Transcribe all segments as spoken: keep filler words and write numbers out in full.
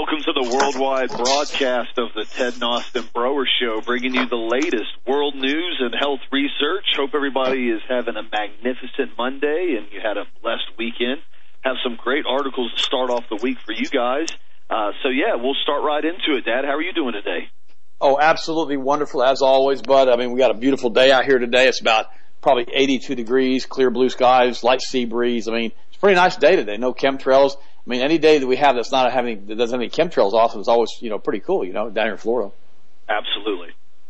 Welcome to the worldwide broadcast of the Ted Nostin Broer Show, bringing you the latest world news and health research. Hope everybody is having a magnificent Monday and you had a blessed weekend. Have some great articles to start off the week for you guys. Uh, so, yeah, we'll start right into it. Dad, how are you doing today? Oh, absolutely wonderful, as always, bud. I mean, we got a beautiful day out here today. It's about probably eighty-two degrees, clear blue skies, light sea breeze. I mean, it's a pretty nice day today. No chemtrails. I mean, any day that we have that's not having, that doesn't have any chemtrails off is always, you know, pretty cool, you know, down here in Florida. Absolutely.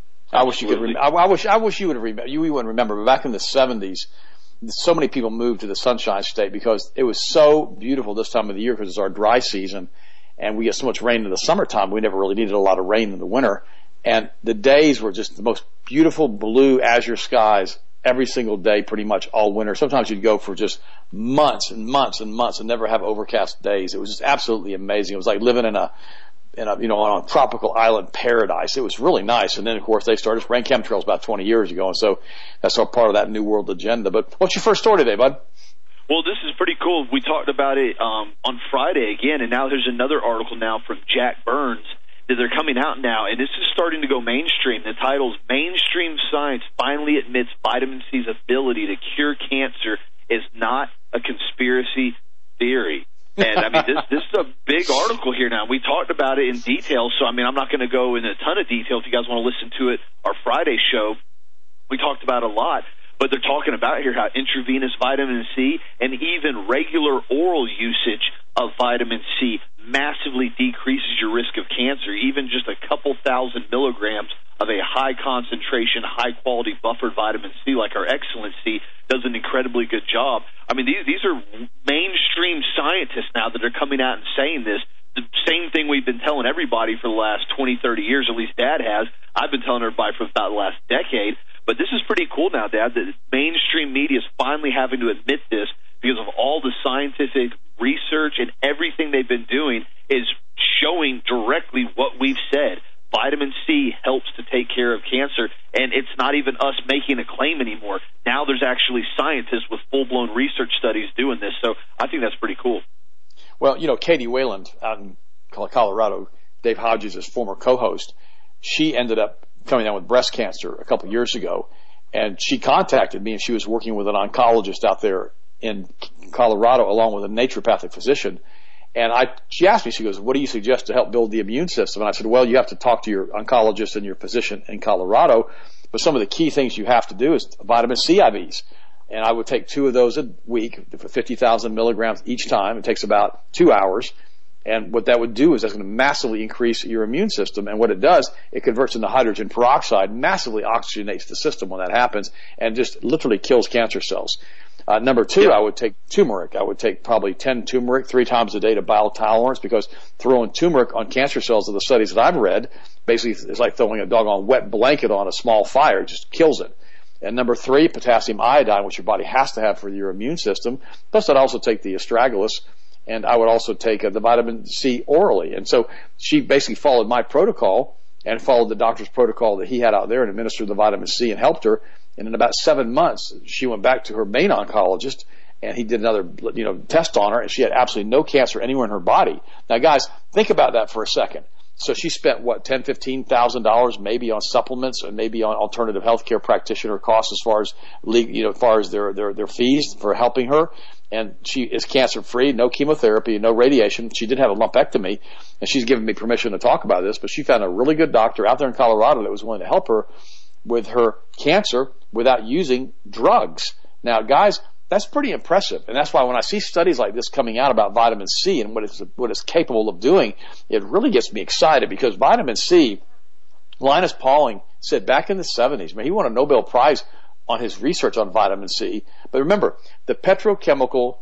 I wish you could remember. I, I wish, I wish you would have remember. You, you wouldn't remember, but back in the seventies, so many people moved to the Sunshine State because it was so beautiful this time of the year because it's our dry season and we get so much rain in the summertime. We never really needed a lot of rain in the winter. And the days were just the most beautiful blue azure skies every single day, pretty much all winter. Sometimes you'd go for just months and months and months and never have overcast days. It was just absolutely amazing. It was like living in a, in a, you know, on a tropical island paradise. It was really nice. And then, of course, they started spraying chemtrails about twenty years ago. And so that's all part of that New World agenda. But what's your first story today, bud? Well, this is pretty cool. We talked about it um, on Friday again, and now there's another article now from Jack Burns that they're coming out now, and this is starting to go mainstream. The title's Mainstream Science Finally Admits Vitamin C's Ability to Cure Cancer is Not a Conspiracy Theory. And, I mean, this, this is a big article here now. We talked about it in detail, so, I mean, I'm not going to go in a ton of detail. If you guys want to listen to it, our Friday show, we talked about it a lot. But they're talking about here how intravenous vitamin C and even regular oral usage of vitamin C massively decreases your risk of cancer. Even just a couple thousand milligrams of a high concentration, high quality buffered vitamin C like our Excellent C does an incredibly good job. I mean, these, these are mainstream scientists now that are coming out and saying this. The same thing we've been telling everybody for the last twenty, thirty years, at least Dad has. I've been telling everybody for about the last decade. But this is pretty cool now, Dad, that mainstream media is finally having to admit this because of all the scientific research and everything they've been doing is showing directly what we've said. Vitamin C helps to take care of cancer, and it's not even us making a claim anymore. Now there's actually scientists with full-blown research studies doing this, so I think that's pretty cool. Well, you know, Katie Wayland out in Colorado, Dave Hodges' former co-host, she ended up coming down with breast cancer a couple of years ago, and she contacted me, and she was working with an oncologist out there in Colorado along with a naturopathic physician. And I, she asked me, she goes, what do you suggest to help build the immune system? And I said, well, you have to talk to your oncologist and your physician in Colorado, but some of the key things you have to do is vitamin C I Vs. And I would take two of those a week for fifty thousand milligrams each time. It takes about two hours. And what that would do is that's going to massively increase your immune system. And what it does, it converts into hydrogen peroxide, massively oxygenates the system when that happens, and just literally kills cancer cells. Uh, number two, yeah. I would take turmeric. I would take probably ten turmeric three times a day to biotolerance, because throwing turmeric on cancer cells of the studies that I've read, basically is like throwing a doggone wet blanket on a small fire. It just kills it. And number three, potassium iodine, which your body has to have for your immune system. Plus, I'd also take the astragalus. And I would also take uh, the vitamin C orally. And so she basically followed my protocol and followed the doctor's protocol that he had out there and administered the vitamin C and helped her. And in about seven months, she went back to her main oncologist, and he did another, you know, test on her, and she had absolutely no cancer anywhere in her body. Now, guys, think about that for a second. So she spent, what, ten thousand dollars, fifteen thousand dollars maybe on supplements and maybe on alternative healthcare practitioner costs as far as, you know, as far as their, their, their fees for helping her. And she is cancer-free, no chemotherapy, no radiation. She did have a lumpectomy, and she's given me permission to talk about this, but she found a really good doctor out there in Colorado that was willing to help her with her cancer without using drugs. Now, guys, that's pretty impressive, and that's why when I see studies like this coming out about vitamin C and what it's, what it's capable of doing, it really gets me excited, because vitamin C, Linus Pauling said back in the seventies, man, he won a Nobel Prize on his research on vitamin C. But remember, the petrochemical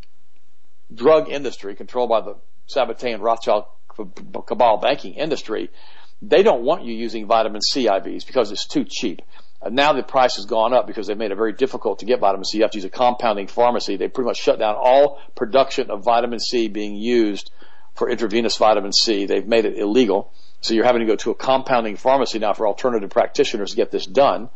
drug industry controlled by the Sabbatean Rothschild cabal banking industry, they don't want you using vitamin C I Vs because it's too cheap. And now the price has gone up because they've made it very difficult to get vitamin C. You have to use a compounding pharmacy. They pretty much shut down all production of vitamin C being used for intravenous vitamin C. They've made it illegal. So you're having to go to a compounding pharmacy now for alternative practitioners to get this done.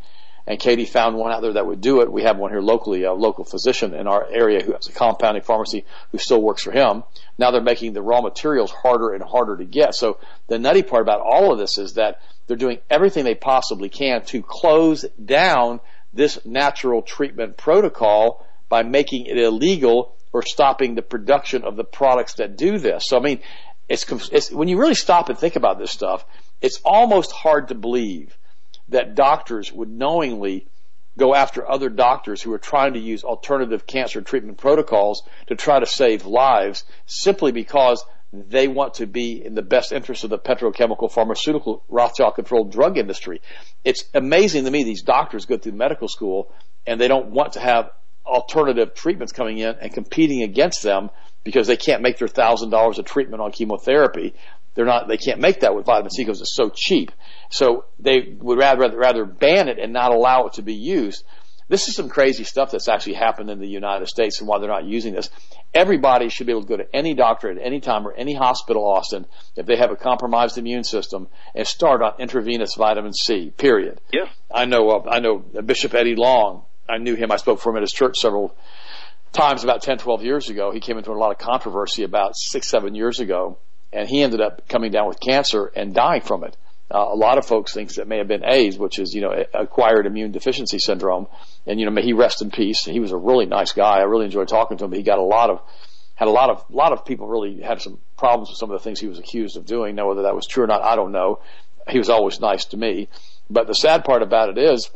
and Katie found one out there that would do it. We have one here locally, a local physician in our area who has a compounding pharmacy who still works for him. Now they're making the raw materials harder and harder to get. So the nutty part about all of this is that they're doing everything they possibly can to close down this natural treatment protocol by making it illegal or stopping the production of the products that do this. So, I mean, it's, it's when you really stop and think about this stuff, it's almost hard to believe that doctors would knowingly go after other doctors who are trying to use alternative cancer treatment protocols to try to save lives simply because they want to be in the best interest of the petrochemical, pharmaceutical, Rothschild-controlled drug industry. It's amazing to me these doctors go through medical school and they don't want to have alternative treatments coming in and competing against them because they can't make their one thousand dollars of treatment on chemotherapy. They're not, they can't make that with vitamin C because it's so cheap. So they would rather, rather, rather ban it and not allow it to be used. This is some crazy stuff that's actually happened in the United States and why they're not using this. Everybody should be able to go to any doctor at any time or any hospital, Austin, if they have a compromised immune system and start on intravenous vitamin C, period. Yeah. I know, uh, I know Bishop Eddie Long. I knew him. I spoke for him at his church several times about ten, twelve years ago. He came into a lot of controversy about six, seven years ago, and he ended up coming down with cancer and dying from it. Uh, a lot of folks think that may have been AIDS, which is, you know, acquired immune deficiency syndrome. And, you know, may he rest in peace. He was a really nice guy. I really enjoyed talking to him. But he got a lot of, had a lot of, a lot of people really had some problems with some of the things he was accused of doing. Now, whether that was true or not, I don't know. He was always nice to me. But the sad part about it is,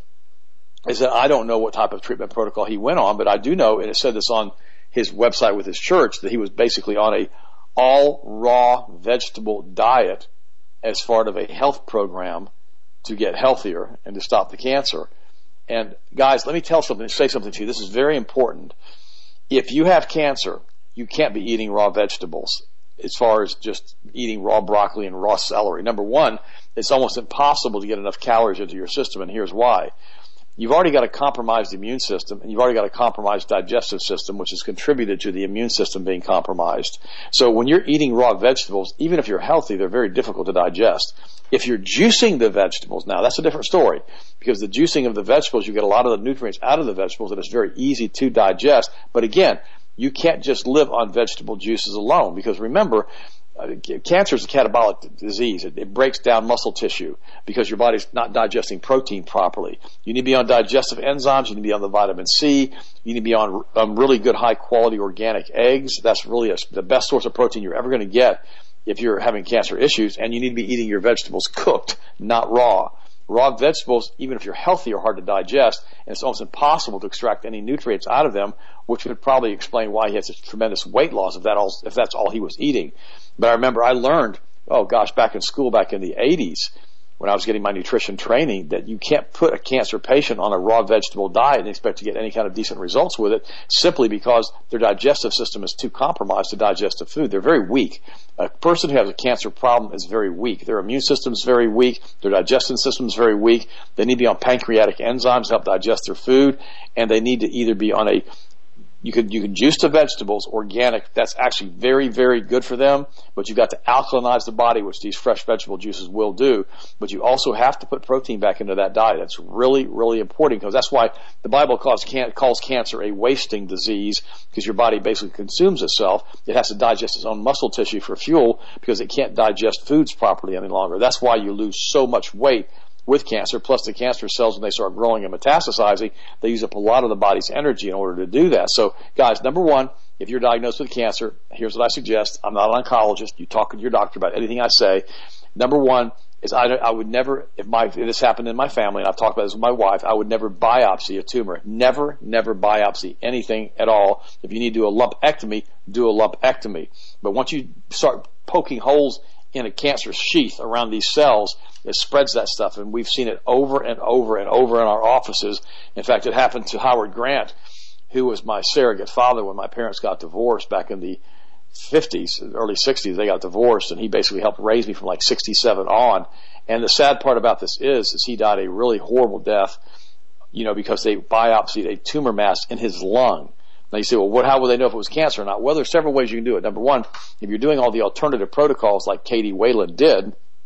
is that I don't know what type of treatment protocol he went on, but I do know, and it said this on his website with his church, that he was basically on a all raw vegetable diet as part of a health program to get healthier and to stop the cancer. And guys, let me tell something, say something to you. This is very important. If you have cancer, you can't be eating raw vegetables as far as just eating raw broccoli and raw celery. Number one, it's almost impossible to get enough calories into your system, and here's why. You've already got a compromised immune system, and you've already got a compromised digestive system, which has contributed to the immune system being compromised. So when you're eating raw vegetables, even if you're healthy, they're very difficult to digest. If you're juicing the vegetables, now that's a different story, because the juicing of the vegetables, you get a lot of the nutrients out of the vegetables, and it's very easy to digest. But again, you can't just live on vegetable juices alone, because remember, Uh, cancer is a catabolic disease. It, it breaks down muscle tissue because your body's not digesting protein properly. You need to be on digestive enzymes. You need to be on the vitamin C. You need to be on um, really good, high-quality organic eggs. That's really a, the best source of protein you're ever going to get if you're having cancer issues. And you need to be eating your vegetables cooked, not raw. Raw vegetables, even if you're healthy, are hard to digest, and it's almost impossible to extract any nutrients out of them, which would probably explain why he had such tremendous weight loss if that all, if that's all he was eating. But I remember I learned, oh gosh, back in school, back in the eighties, when I was getting my nutrition training, that you can't put a cancer patient on a raw vegetable diet and expect to get any kind of decent results with it, simply because their digestive system is too compromised to digest the food. They're very weak. A person who has a cancer problem is very weak. Their immune system is very weak. Their digestion system is very weak. They need to be on pancreatic enzymes to help digest their food, and they need to either be on a You can, you can juice the vegetables, organic. That's actually very, very good for them, but you've got to alkalinize the body, which these fresh vegetable juices will do. But you also have to put protein back into that diet. That's really, really important, because that's why the Bible calls, can, calls cancer a wasting disease, because your body basically consumes itself. It has to digest its own muscle tissue for fuel because it can't digest foods properly any longer. That's why you lose so much weight with cancer, plus the cancer cells, when they start growing and metastasizing, they use up a lot of the body's energy in order to do that. So, guys, number one, if you're diagnosed with cancer, here's what I suggest. I'm not an oncologist. You talk to your doctor about anything I say. Number one is I, I would never, if, my, if this happened in my family, and I've talked about this with my wife, I would never biopsy a tumor. Never, never biopsy anything at all. If you need to do a lumpectomy, do a lumpectomy. But once you start poking holes in a cancer sheath around these cells, it spreads that stuff, and we've seen it over and over and over in our offices. In fact, it happened to Howard Grant, who was my surrogate father when my parents got divorced back in the fifties, early sixties. They got divorced, and he basically helped raise me from like sixty-seven on. And the sad part about this is, is he died a really horrible death, you know, because they biopsied a tumor mass in his lung. Now you say, well, what, how will they know if it was cancer or not? Well, there's several ways you can do it. Number one, if you're doing all the alternative protocols like Katie Wayland did,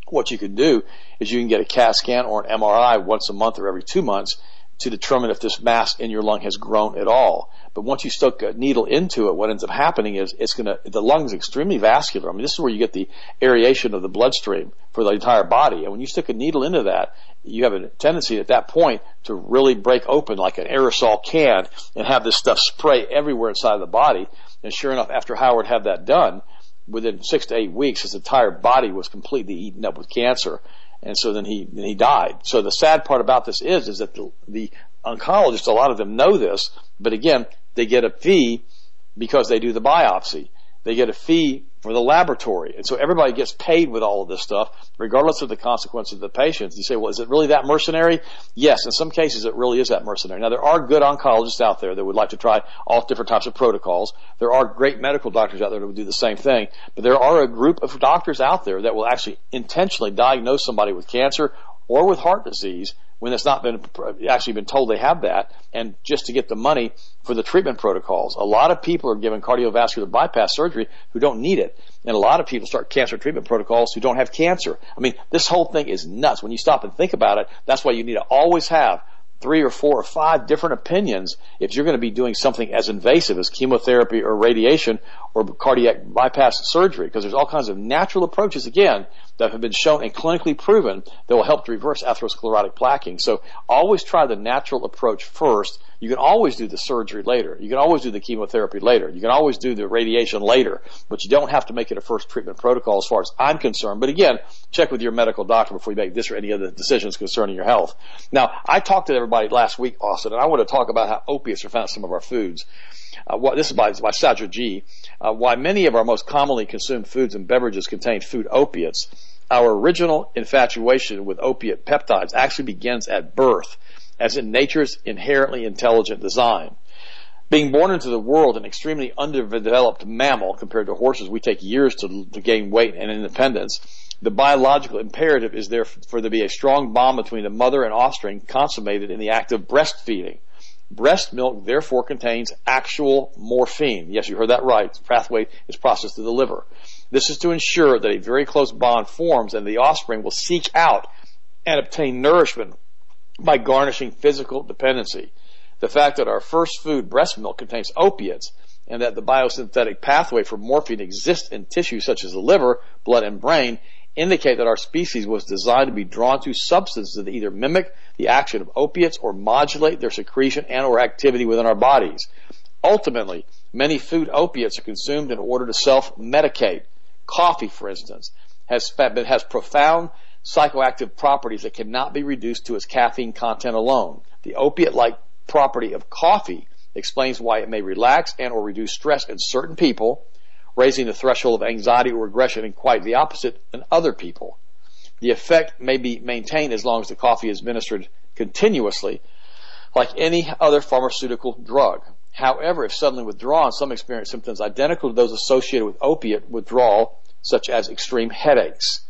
what you can do is you can get a CAT scan or an M R I once a month or every two months to determine if this mass in your lung has grown at all. But once you stick a needle into it, what ends up happening is it's going to, the lung is extremely vascular. I mean, this is where you get the aeration of the bloodstream for the entire body. And when you stick a needle into that, you have a tendency at that point to really break open like an aerosol can and have this stuff spray everywhere inside of the body. And sure enough, after Howard had that done, within six to eight weeks, his entire body was completely eaten up with cancer. And so then he, then he died. So the sad part about this is, is that the, the oncologists, a lot of them know this, but again, they get a fee because they do the biopsy. They get a fee for the laboratory. And so everybody gets paid with all of this stuff, regardless of the consequences of the patients. You say, well, is it really that mercenary? Yes, in some cases it really is that mercenary. Now, there are good oncologists out there that would like to try all different types of protocols. There are great medical doctors out there that would do the same thing. But there are a group of doctors out there that will actually intentionally diagnose somebody with cancer or with heart disease when it's not been actually been told they have that, and just to get the money for the treatment protocols. A lot of people are given cardiovascular bypass surgery who don't need it, and a lot of people start cancer treatment protocols who don't have cancer. I mean, this whole thing is nuts. When you stop and think about it, that's why you need to always have three or four or five different opinions if you're going to be doing something as invasive as chemotherapy or radiation or cardiac bypass surgery, because there's all kinds of natural approaches, again, that have been shown and clinically proven that will help to reverse atherosclerotic plaquing. So always try the natural approach first. You can always do the surgery later. You can always do the chemotherapy later. You can always do the radiation later, but you don't have to make it a first treatment protocol as far as I'm concerned. But again, check with your medical doctor before you make this or any other decisions concerning your health. Now, I talked to everybody last week, Austin, and I want to talk about how opiates are found in some of our foods. Uh, what, this is by, by Sadra G. Uh, why many of our most commonly consumed foods and beverages contain food opiates. Our original infatuation with opiate peptides actually begins at birth, as in nature's inherently intelligent design. Being born into the world an extremely underdeveloped mammal compared to horses, we take years to, to gain weight and independence. The biological imperative is there for there to be a strong bond between the mother and offspring consummated in the act of breastfeeding. Breast milk therefore contains actual morphine. Yes, you heard that right. The pathway is processed through the liver. This is to ensure that a very close bond forms and the offspring will seek out and obtain nourishment by garnishing physical dependency. The fact that our first food, breast milk, contains opiates and that the biosynthetic pathway for morphine exists in tissues such as the liver, blood, and brain indicate that our species was designed to be drawn to substances that either mimic the action of opiates or modulate their secretion and or activity within our bodies. Ultimately, many food opiates are consumed in order to self-medicate. Coffee, for instance, has, has profound psychoactive properties that cannot be reduced to its caffeine content alone. The opiate-like property of coffee explains why it may relax and or reduce stress in certain people, raising the threshold of anxiety or aggression, and quite the opposite in other people. The effect may be maintained as long as the coffee is administered continuously, like any other pharmaceutical drug. However, if suddenly withdrawn, some experience symptoms identical to those associated with opiate withdrawal, such as extreme headaches.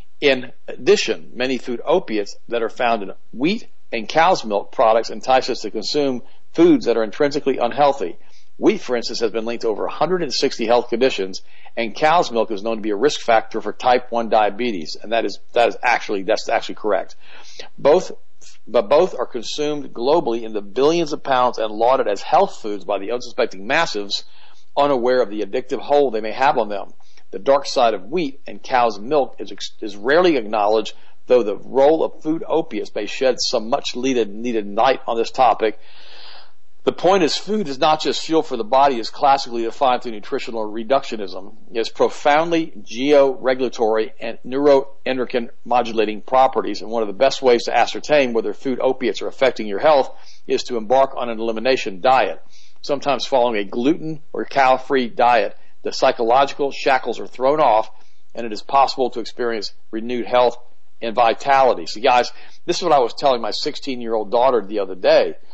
In addition, many food opiates that are found in wheat and cow's milk products entice us to consume foods that are intrinsically unhealthy. Wheat, for instance, has been linked to over one hundred sixty health conditions, and cow's milk is known to be a risk factor for type one diabetes, and that is that is actually that's actually correct. Both, but both are consumed globally in the billions of pounds and lauded as health foods by the unsuspecting masses, unaware of the addictive hold they may have on them. The dark side of wheat and cow's milk is is rarely acknowledged, though the role of food opiates may shed some much needed needed light on this topic. The point is, food is not just fuel for the body as classically defined through nutritional reductionism. It has profoundly geo-regulatory and neuroendocrine modulating properties, and one of the best ways to ascertain whether food opiates are affecting your health is to embark on an elimination diet. Sometimes following a gluten or cow-free diet, the psychological shackles are thrown off, and it is possible to experience renewed health and vitality. So guys, this is what I was telling my sixteen-year-old daughter the other day.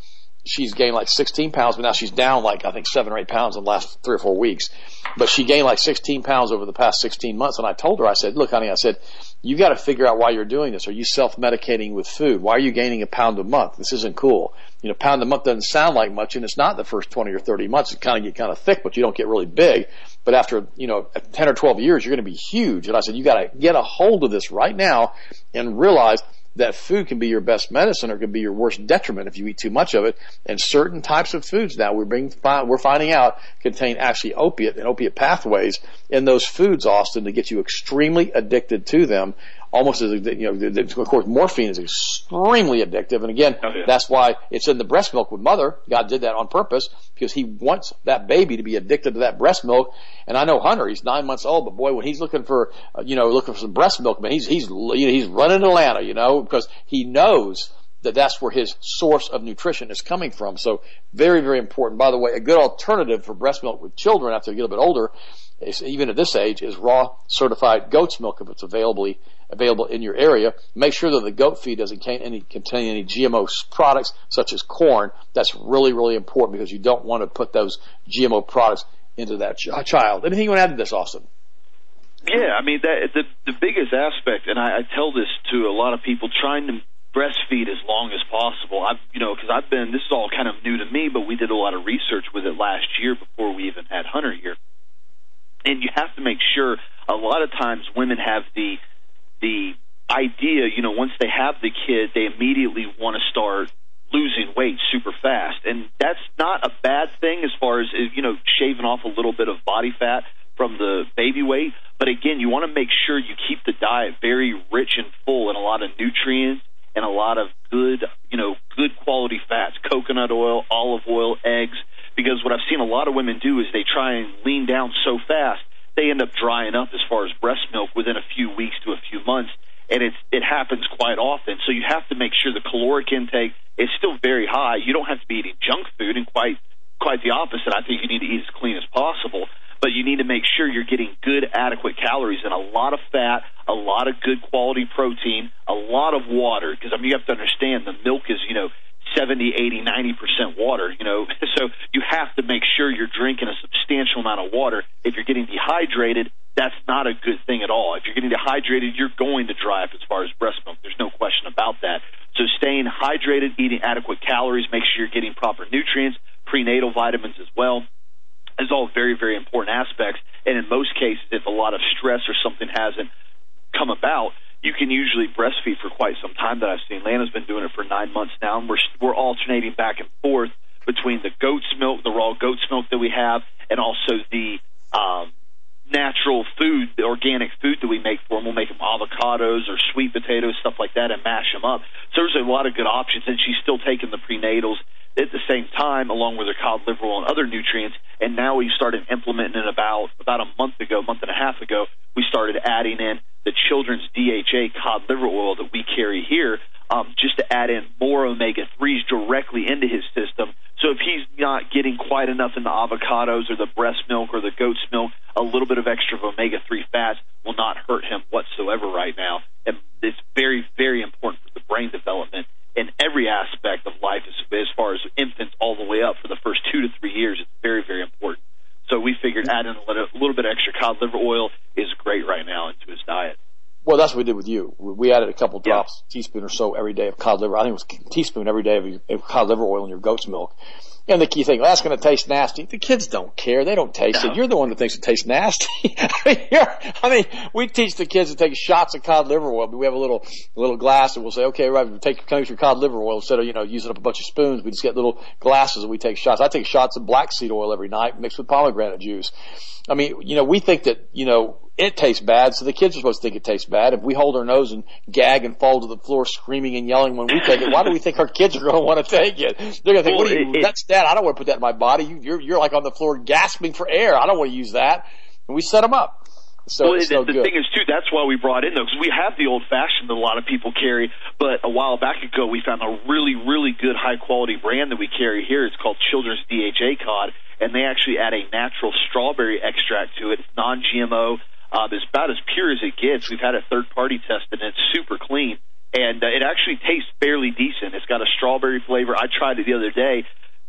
she's gained like sixteen pounds, but now she's down like, I think, seven or eight pounds in the last three or four weeks. But she gained like sixteen pounds over the past sixteen months. And I told her, I said, look, honey, I said, you got to figure out why you're doing this. Are you self-medicating with food? Why are you gaining a pound a month? This isn't cool. You know, pound a month doesn't sound like much, and it's not the first twenty or thirty months. It kind of get kind of thick, but you don't get really big. But after, you know, ten or twelve years, you're going to be huge. And I said, you got to get a hold of this right now and realize that food can be your best medicine or it can be your worst detriment if you eat too much of it. And certain types of foods now we're being, we're finding out contain actually opiate and opiate pathways in those foods, Austin, to get you extremely addicted to them. Almost as, you know, of course, morphine is extremely addictive. And again, oh, yeah. that's why it's in the breast milk with mother. God did that on purpose because he wants that baby to be addicted to that breast milk. And I know Hunter, he's nine months old, but boy, when he's looking for, uh, you know, looking for some breast milk, man, he's, he's, he's running to Atlanta, you know, because he knows that that's where his source of nutrition is coming from. So very, very important. By the way, a good alternative for breast milk with children after they get a bit older, is, even at this age, is raw certified goat's milk if it's available available in your area. Make sure that the goat feed doesn't contain any, contain any G M O products such as corn. That's really, really important because you don't want to put those G M O products into that ch- child. Anything you want to add to this, Austin? Yeah, I mean, that, the, the biggest aspect, and I, I tell this to a lot of people trying to breastfeed as long as possible. I've, you know, because I've been, this is all kind of new to me, but we did a lot of research with it last year before we even had Hunter here. And you have to make sure, a lot of times women have the the idea, you know, once they have the kid, they immediately want to start losing weight super fast. And that's not a bad thing as far as, you know, shaving off a little bit of body fat from the baby weight. But again, you want to make sure you keep the diet very rich and full in a lot of nutrients and a lot of good, you know, good quality fats, coconut oil, olive oil, eggs. Because what I've seen a lot of women do is they try and lean down so fast, they end up drying up as far as breast milk within a few weeks to a few months, and it's, it happens quite often. So you have to make sure the caloric intake is still very high. You don't have to be eating junk food, and quite quite the opposite. I think you need to eat as clean as possible, but you need to make sure you're getting good, adequate calories and a lot of fat, a lot of good quality protein, a lot of water, because I mean, you have to understand the milk is, you know, seventy, eighty, ninety percent water, you know, so you have to make sure you're drinking a substantial amount of water. If you're getting dehydrated, that's not a good thing at all. If you're getting dehydrated, you're going to dry up as far as breast milk. There's no question about that. So staying hydrated, eating adequate calories, make sure you're getting proper nutrients, prenatal vitamins as well, is all very, very important aspects. And in most cases, if a lot of stress or something hasn't come about, you can usually breastfeed for quite some time that I've seen. Lana's been doing it for nine months now, and we're we're alternating back and forth between the goat's milk, the raw goat's milk that we have, and also the um, natural food, the organic food that we make for them. We'll make them avocados or sweet potatoes, stuff like that, and mash them up. So there's a lot of good options, and she's still taking the prenatals at the same time, along with her cod liver oil and other nutrients. And now we started implementing it about about a month ago, month and a half ago. We started adding in the children's D H A cod liver oil that we carry here, um, just to add in more omega threes directly into his system. So if he's not getting quite enough in the avocados or the breast milk or the goat's milk, a little bit of extra omega three fats will not hurt him whatsoever right now. And it's very, very important for the brain development in every aspect of life, as, as far as infants all the way up for the first two to three years. It's very, very important. So we figured adding a little, a little bit extra cod liver oil is great right now into his diet. Well, that's what we did with you. We added a couple drops, yeah. teaspoon or so every day of cod liver. I think it was a teaspoon every day of, your, of cod liver oil in your goat's milk. And the key thing, well, that's going to taste nasty. The kids don't care. They don't taste no. it. You're the one that thinks it tastes nasty. I mean, I mean, we teach the kids to take shots of cod liver oil. We have a little, a little glass and we'll say, okay, right, we take your cod liver oil instead of, you know, using up a bunch of spoons. We just get little glasses and we take shots. I take shots of black seed oil every night mixed with pomegranate juice. I mean, you know, we think that, you know, it tastes bad, so the kids are supposed to think it tastes bad. If we hold our nose and gag and fall to the floor screaming and yelling when we take it, why do we think our kids are going to want to take it? They're going to think, well, what are you, it, that's that. I don't want to put that in my body. You, you're, you're like on the floor gasping for air. I don't want to use that. And we set them up. So well, it's the, no the good. thing is, too, that's why we brought in those. We have the old-fashioned that a lot of people carry, but a while back ago we found a really, really good high-quality brand that we carry here. It's called Children's D H A Cod, and they actually add a natural strawberry extract to it. It's non G M O. Uh, it's about as pure as it gets. We've had a third-party test, and it's super clean. and uh, it actually tastes fairly decent. It's got a strawberry flavor. I tried it the other day.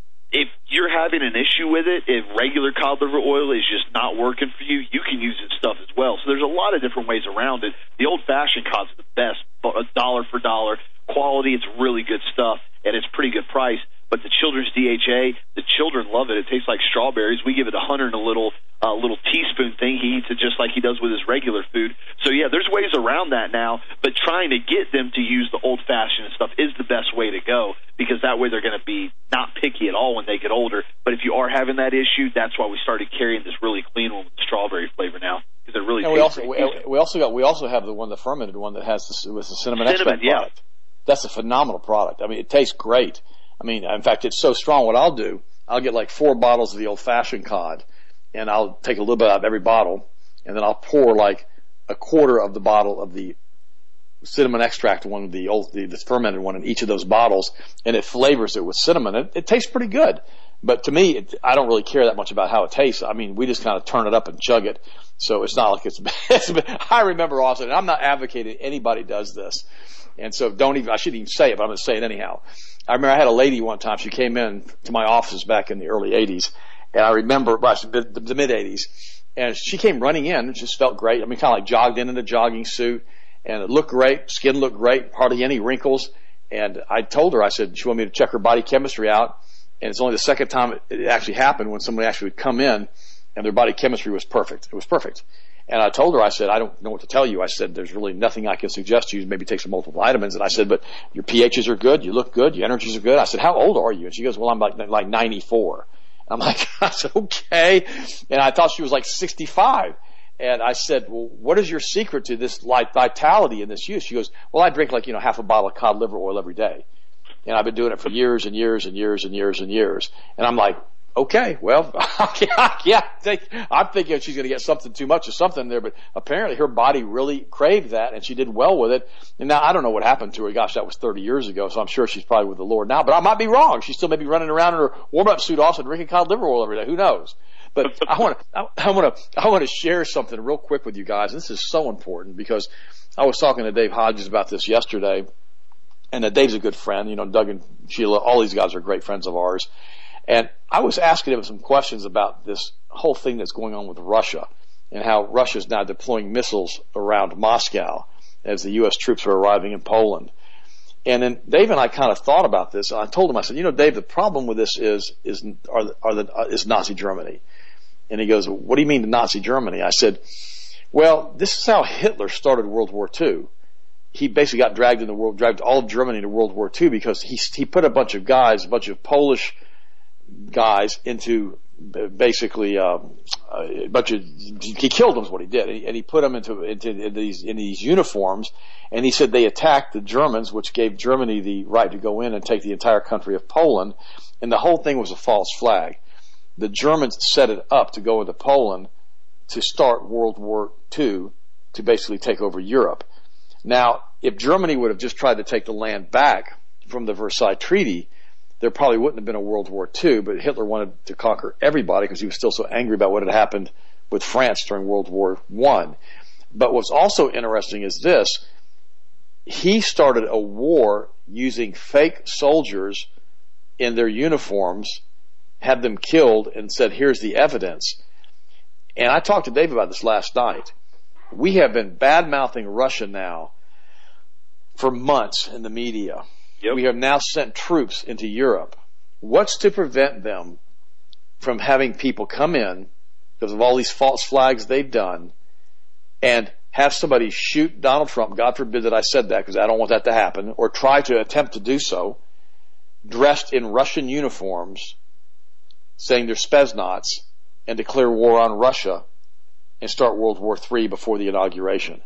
If you're having an issue with it, if regular cod liver oil is just not working for you, you can use this stuff as well. So there's a lot of different ways around it. The old-fashioned cod's the best, a dollar for dollar. Quality, it's really good stuff, and it's pretty good price. But the children's D H A, the children love it. It tastes like strawberries. We give it a Hunter in a little uh, little teaspoon thing. He eats it just like he does with his regular food. So, yeah, there's ways around that now, but trying to get them to use the old-fashioned stuff is the best way to go, because that way they're going to be not picky at all when they get older. But if you are having that issue, that's why we started carrying this really clean one with the strawberry flavor now, because it really and tastes we also we, we also got we also have the one, the fermented one that has the, with the cinnamon, cinnamon extract yeah. product. That's a phenomenal product. I mean, it tastes great. I mean, in fact, it's so strong. What I'll do, I'll get like four bottles of the old-fashioned cod, and I'll take a little bit out of every bottle, and then I'll pour like a quarter of the bottle of the cinnamon extract one, the old, the, the fermented one, in each of those bottles, and it flavors it with cinnamon. It, it tastes pretty good. But to me, it, I don't really care that much about how it tastes. I mean, we just kind of turn it up and chug it. So it's not like it's, it's I remember also, and I'm not advocating anybody does this. And so don't even, I shouldn't even say it, but I'm going to say it anyhow. I remember I had a lady one time, she came in to my offices back in the early eighties, and I remember, well, the, the mid-eighties, and she came running in, just felt great. I mean, kind of like jogged in in a jogging suit, and it looked great, skin looked great, hardly any wrinkles. And I told her, I said, she wanted me to check her body chemistry out, and it's only the second time it actually happened when somebody actually would come in, and their body chemistry was perfect. It was perfect. And I told her, I said, I don't know what to tell you. I said, there's really nothing I can suggest to you. Maybe take some multiple vitamins. And I said, but your pHs are good. You look good. Your energies are good. I said, how old are you? And she goes, well, I'm like, like ninety-four. I'm like, I said, okay. And I thought she was like sixty-five. And I said, well, what is your secret to this vitality and this use? She goes, well, I drink like, you know, half a bottle of cod liver oil every day. And I've been doing it for years and years and years and years and years. And I'm like, okay, well, yeah, I'm thinking she's going to get something too much or something there, but apparently her body really craved that, and she did well with it. And now I don't know what happened to her. Gosh, that was thirty years ago, so I'm sure she's probably with the Lord now. But I might be wrong. She still may be running around in her warm-up suit also drinking cod liver oil every day. Who knows? But I want to, I want to, I want to share something real quick with you guys. This is so important because I was talking to Dave Hodges about this yesterday, and uh, Dave's a good friend. You know, Doug and Sheila, all these guys are great friends of ours. And I was asking him some questions about this whole thing that's going on with Russia and how Russia is now deploying missiles around Moscow as the U S troops are arriving in Poland. And then Dave and I kind of thought about this. And I told him, I said, you know, Dave, the problem with this is is are the, are the, uh, is Nazi Germany. And he goes, what do you mean the Nazi Germany? I said, well, this is how Hitler started World War Two. He basically got dragged in the world, dragged all of Germany into World War Two because he he put a bunch of guys, a bunch of Polish guys into basically uh, a bunch of, he killed them is what he did, and he, and he put them into, into in these in these uniforms, and he said they attacked the Germans, which gave Germany the right to go in and take the entire country of Poland, and the whole thing was a false flag. The Germans set it up to go into Poland to start World War Two to basically take over Europe. Now, if Germany would have just tried to take the land back from the Versailles Treaty, there probably wouldn't have been a World War Two, but Hitler wanted to conquer everybody because he was still so angry about what had happened with France during World War One. But what's also interesting is this. He started a war using fake soldiers in their uniforms, had them killed, and said, here's the evidence. And I talked to Dave about this last night. We have been bad-mouthing Russia now for months in the media. Yep. We have now sent troops into Europe. What's to prevent them from having people come in because of all these false flags they've done and have somebody shoot Donald Trump, God forbid that I said that because I don't want that to happen, or try to attempt to do so, dressed in Russian uniforms, saying they're Spetsnaz, and declare war on Russia and start World War Three before the inauguration.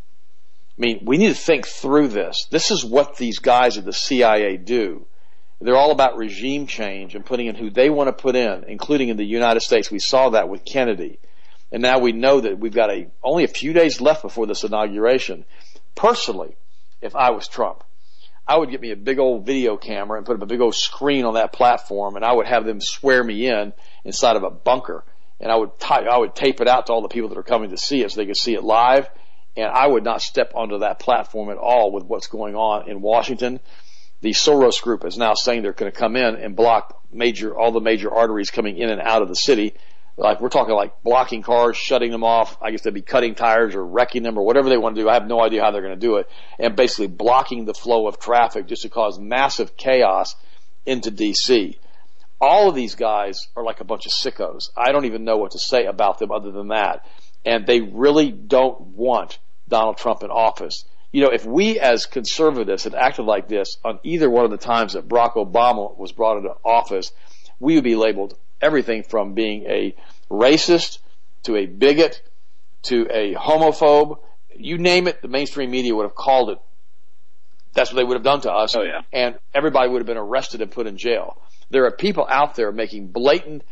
I mean, we need to think through this. This is what these guys at the C I A do. They're all about regime change and putting in who they want to put in, including in the United States. We saw that with Kennedy. And now we know that we've got a only a few days left before this inauguration. Personally, if I was Trump, I would get me a big old video camera and put up a big old screen on that platform, and I would have them swear me in inside of a bunker. And I would, t- I would tape it out to all the people that are coming to see it so they could see it live. And I would not step onto that platform at all with what's going on in Washington. The Soros group is now saying they're going to come in and block major, all the major arteries coming in and out of the city. Like, we're talking like blocking cars, shutting them off. I guess they'd be cutting tires or wrecking them or whatever they want to do. I have no idea how they're going to do it. And basically blocking the flow of traffic just to cause massive chaos into D C. All of these guys are like a bunch of sickos. I don't even know what to say about them other than that. And they really don't want Donald Trump in office. You know, if we as conservatives had acted like this on either one of the times that Barack Obama was brought into office, we would be labeled everything from being a racist to a bigot to a homophobe. You name it, the mainstream media would have called it. That's what they would have done to us. Oh, yeah. And everybody would have been arrested and put in jail. There are people out there making blatant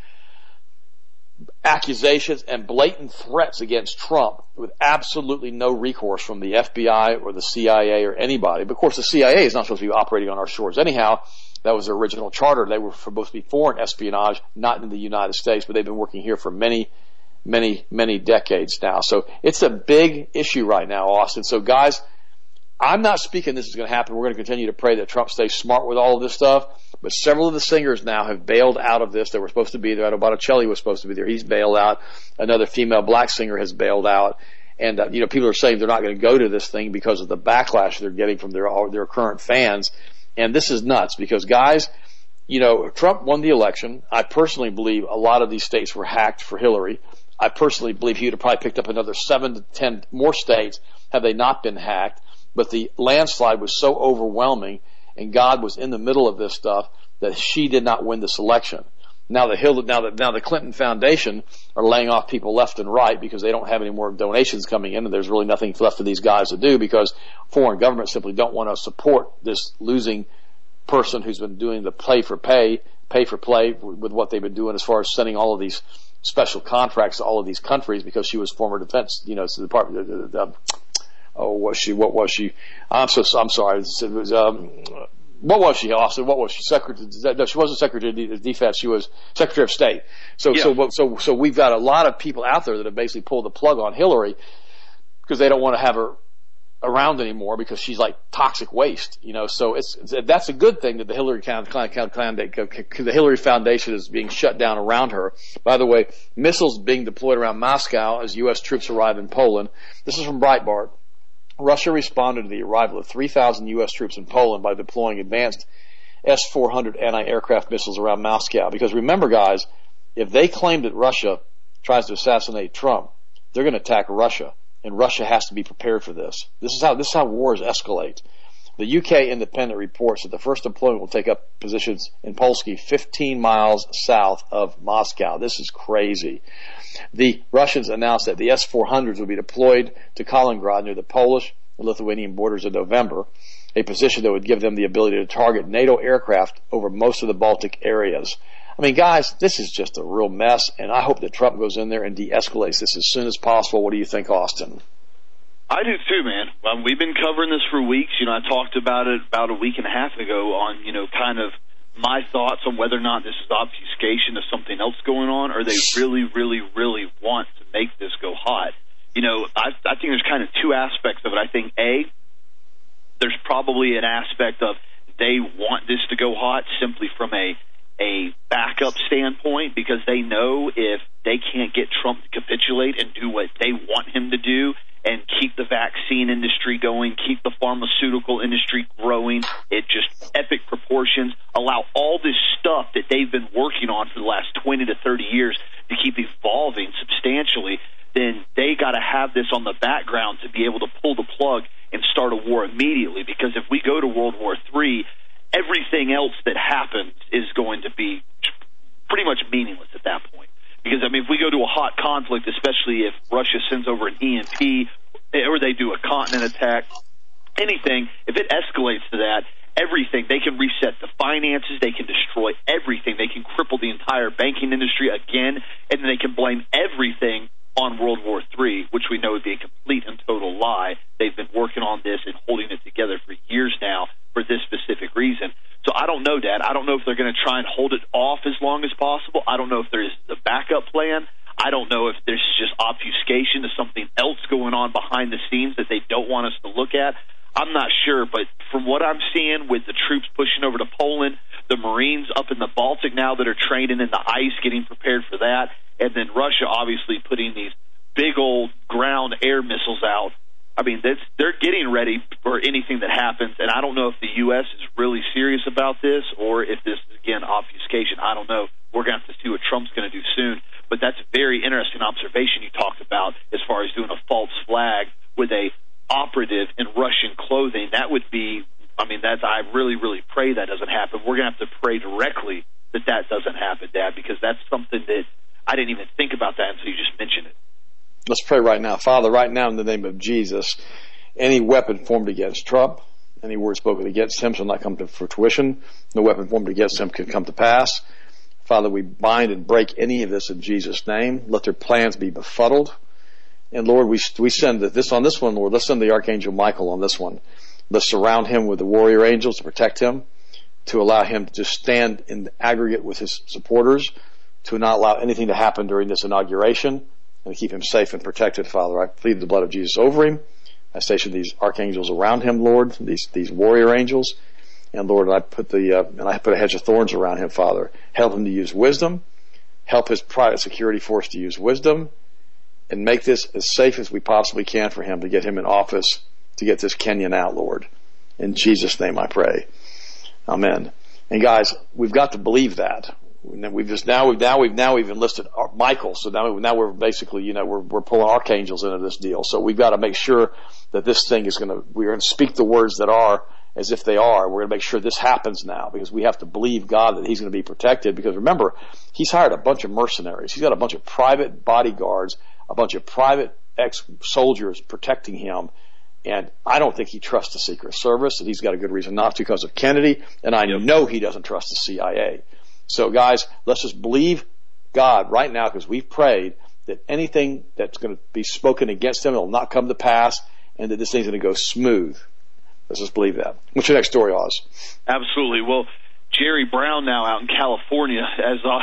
accusations and blatant threats against Trump with absolutely no recourse from the F B I or the C I A or anybody. But of course, the C I A is not supposed to be operating on our shores anyhow. That was their original charter. They were supposed to be foreign espionage, not in the United States, but they've been working here for many, many, many decades now. So it's a big issue right now, Austin. So guys, I'm not speaking this is going to happen. We're going to continue to pray that Trump stays smart with all of this stuff. But several of the singers now have bailed out of this. They were supposed to be there. I know Botticelli was supposed to be there. He's bailed out. Another female black singer has bailed out. And, uh, you know, people are saying they're not going to go to this thing because of the backlash they're getting from their, their current fans. And this is nuts because, guys, you know, Trump won the election. I personally believe a lot of these states were hacked for Hillary. I personally believe he would have probably picked up another seven to ten more states had they not been hacked. But the landslide was so overwhelming, and God was in the middle of this stuff, that she did not win this election. Now the Hill, now the, now the Clinton Foundation are laying off people left and right because they don't have any more donations coming in, and there's really nothing left for these guys to do because foreign governments simply don't want to support this losing person who's been doing the play for pay, pay for play with what they've been doing as far as sending all of these special contracts to all of these countries because she was former defense, you know, the department. Uh, oh, was she? What was she? I'm so I'm sorry. It was. Um, What was she, Austin? What was she? Secretary? No, she wasn't Secretary of Defense. She was Secretary of State. So, yeah. so, so, so we've got a lot of people out there that have basically pulled the plug on Hillary because they don't want to have her around anymore because she's like toxic waste, you know. So it's, it's that's a good thing that the Hillary the Hillary Foundation is being shut down around her. By the way, missiles being deployed around Moscow as U S troops arrive in Poland. This is from Breitbart. Russia responded to the arrival of three thousand U S troops in Poland by deploying advanced S four hundred anti-aircraft missiles around Moscow. Because remember, guys, if they claim that Russia tries to assassinate Trump, they're going to attack Russia, and Russia has to be prepared for this. This is how this is how wars escalate. The U K Independent reports that the first deployment will take up positions in Polski, fifteen miles south of Moscow. This is crazy. The Russians announced that the S four hundreds will be deployed to Kaliningrad near the Polish and Lithuanian borders in November, a position that would give them the ability to target NATO aircraft over most of the Baltic areas. I mean, guys, this is just a real mess, and I hope that Trump goes in there and de-escalates this as soon as possible. What do you think, Austin? I do too, man. Um, we've been covering this for weeks. You know, I talked about it about a week and a half ago on, you know, kind of my thoughts on whether or not this is obfuscation of something else going on, or they really, really, really want to make this go hot. You know, I, I think there's kind of two aspects of it. I think, A, there's probably an aspect of they want this to go hot simply from a a backup standpoint because they know if they can't get Trump to capitulate and do what they want him to do and keep the vaccine industry going, keep the pharmaceutical industry growing at just epic proportions, allow all this stuff that they've been working on for the last twenty to thirty years to keep evolving substantially, then they got to have this on the background to be able to pull the plug and start a war immediately. Because if we go to World War Three, everything else that happens is going to be pretty much meaningless at that point. Because, I mean, if we go to a hot conflict, especially if Russia sends over an E M P or they do a continent attack, anything, if it escalates to that, everything, they can reset the finances, they can destroy everything, they can cripple the entire banking industry again, and then they can blame everything on World War Three, which we know would be a complete and total lie. They've been working on this and holding it together for years now for this specific reason. So I don't know, Dad. I don't know if they're going to try and hold it off as long as possible. I don't know if there's a backup plan. I don't know if there's just obfuscation to something else going on behind the scenes that they don't want us to look at. I'm not sure, but from what I'm seeing with the troops pushing over to Poland, the Marines up in the Baltic now that are training in the ice, getting prepared for that, and then Russia obviously putting these big old ground air missiles out. I mean, that's, they're getting ready for anything that happens, and I don't know if the U S is really serious about this or if this is, again, obfuscation. I don't know. We're going to have to see what Trump's going to do soon. But that's a very interesting observation you talked about as far as doing a false flag with a operative in Russian clothing. That would be, I mean, that's, I really, really pray that doesn't happen. We're going to have to pray directly that that doesn't happen, Dad, because that's something that I didn't even think about that until you just mentioned it. Let's pray right now. Father, right now in the name of Jesus, any weapon formed against Trump, any word spoken against him shall not come to fruition. No weapon formed against him can come to pass. Father, we bind and break any of this in Jesus' name. Let their plans be befuddled. And Lord, we we send this on this one, Lord. Let's send the Archangel Michael on this one. Let's surround him with the warrior angels to protect him, to allow him to just stand in the aggregate with his supporters, to not allow anything to happen during this inauguration, and to keep him safe and protected, Father. I plead the blood of Jesus over him. I station these archangels around him, Lord, these these warrior angels. And Lord, I put the uh, and I put a hedge of thorns around him, Father. Help him to use wisdom. Help his private security force to use wisdom, and make this as safe as we possibly can for him to get him in office, to get this Kenyan out, Lord. In Jesus' name I pray. Amen. And guys, we've got to believe that. We've just now we've now we've now we've enlisted Michael, so now now we're basically you know we're we're pulling archangels into this deal. So we've got to make sure that this thing is going to we're going to speak the words that are as if they are. We're going to make sure this happens now, because we have to believe God that he's going to be protected. Because remember, he's hired a bunch of mercenaries. He's got a bunch of private bodyguards, a bunch of private ex-soldiers protecting him. And I don't think he trusts the Secret Service, and he's got a good reason not to because of Kennedy. And I yep. know he doesn't trust the C I A. So guys, let's just believe God right now, because we've prayed that anything that's going to be spoken against him will not come to pass, and that this thing's going to go smooth. Let's just believe that. What's your next story, Oz? Absolutely. Well, Jerry Brown now out in California, as uh,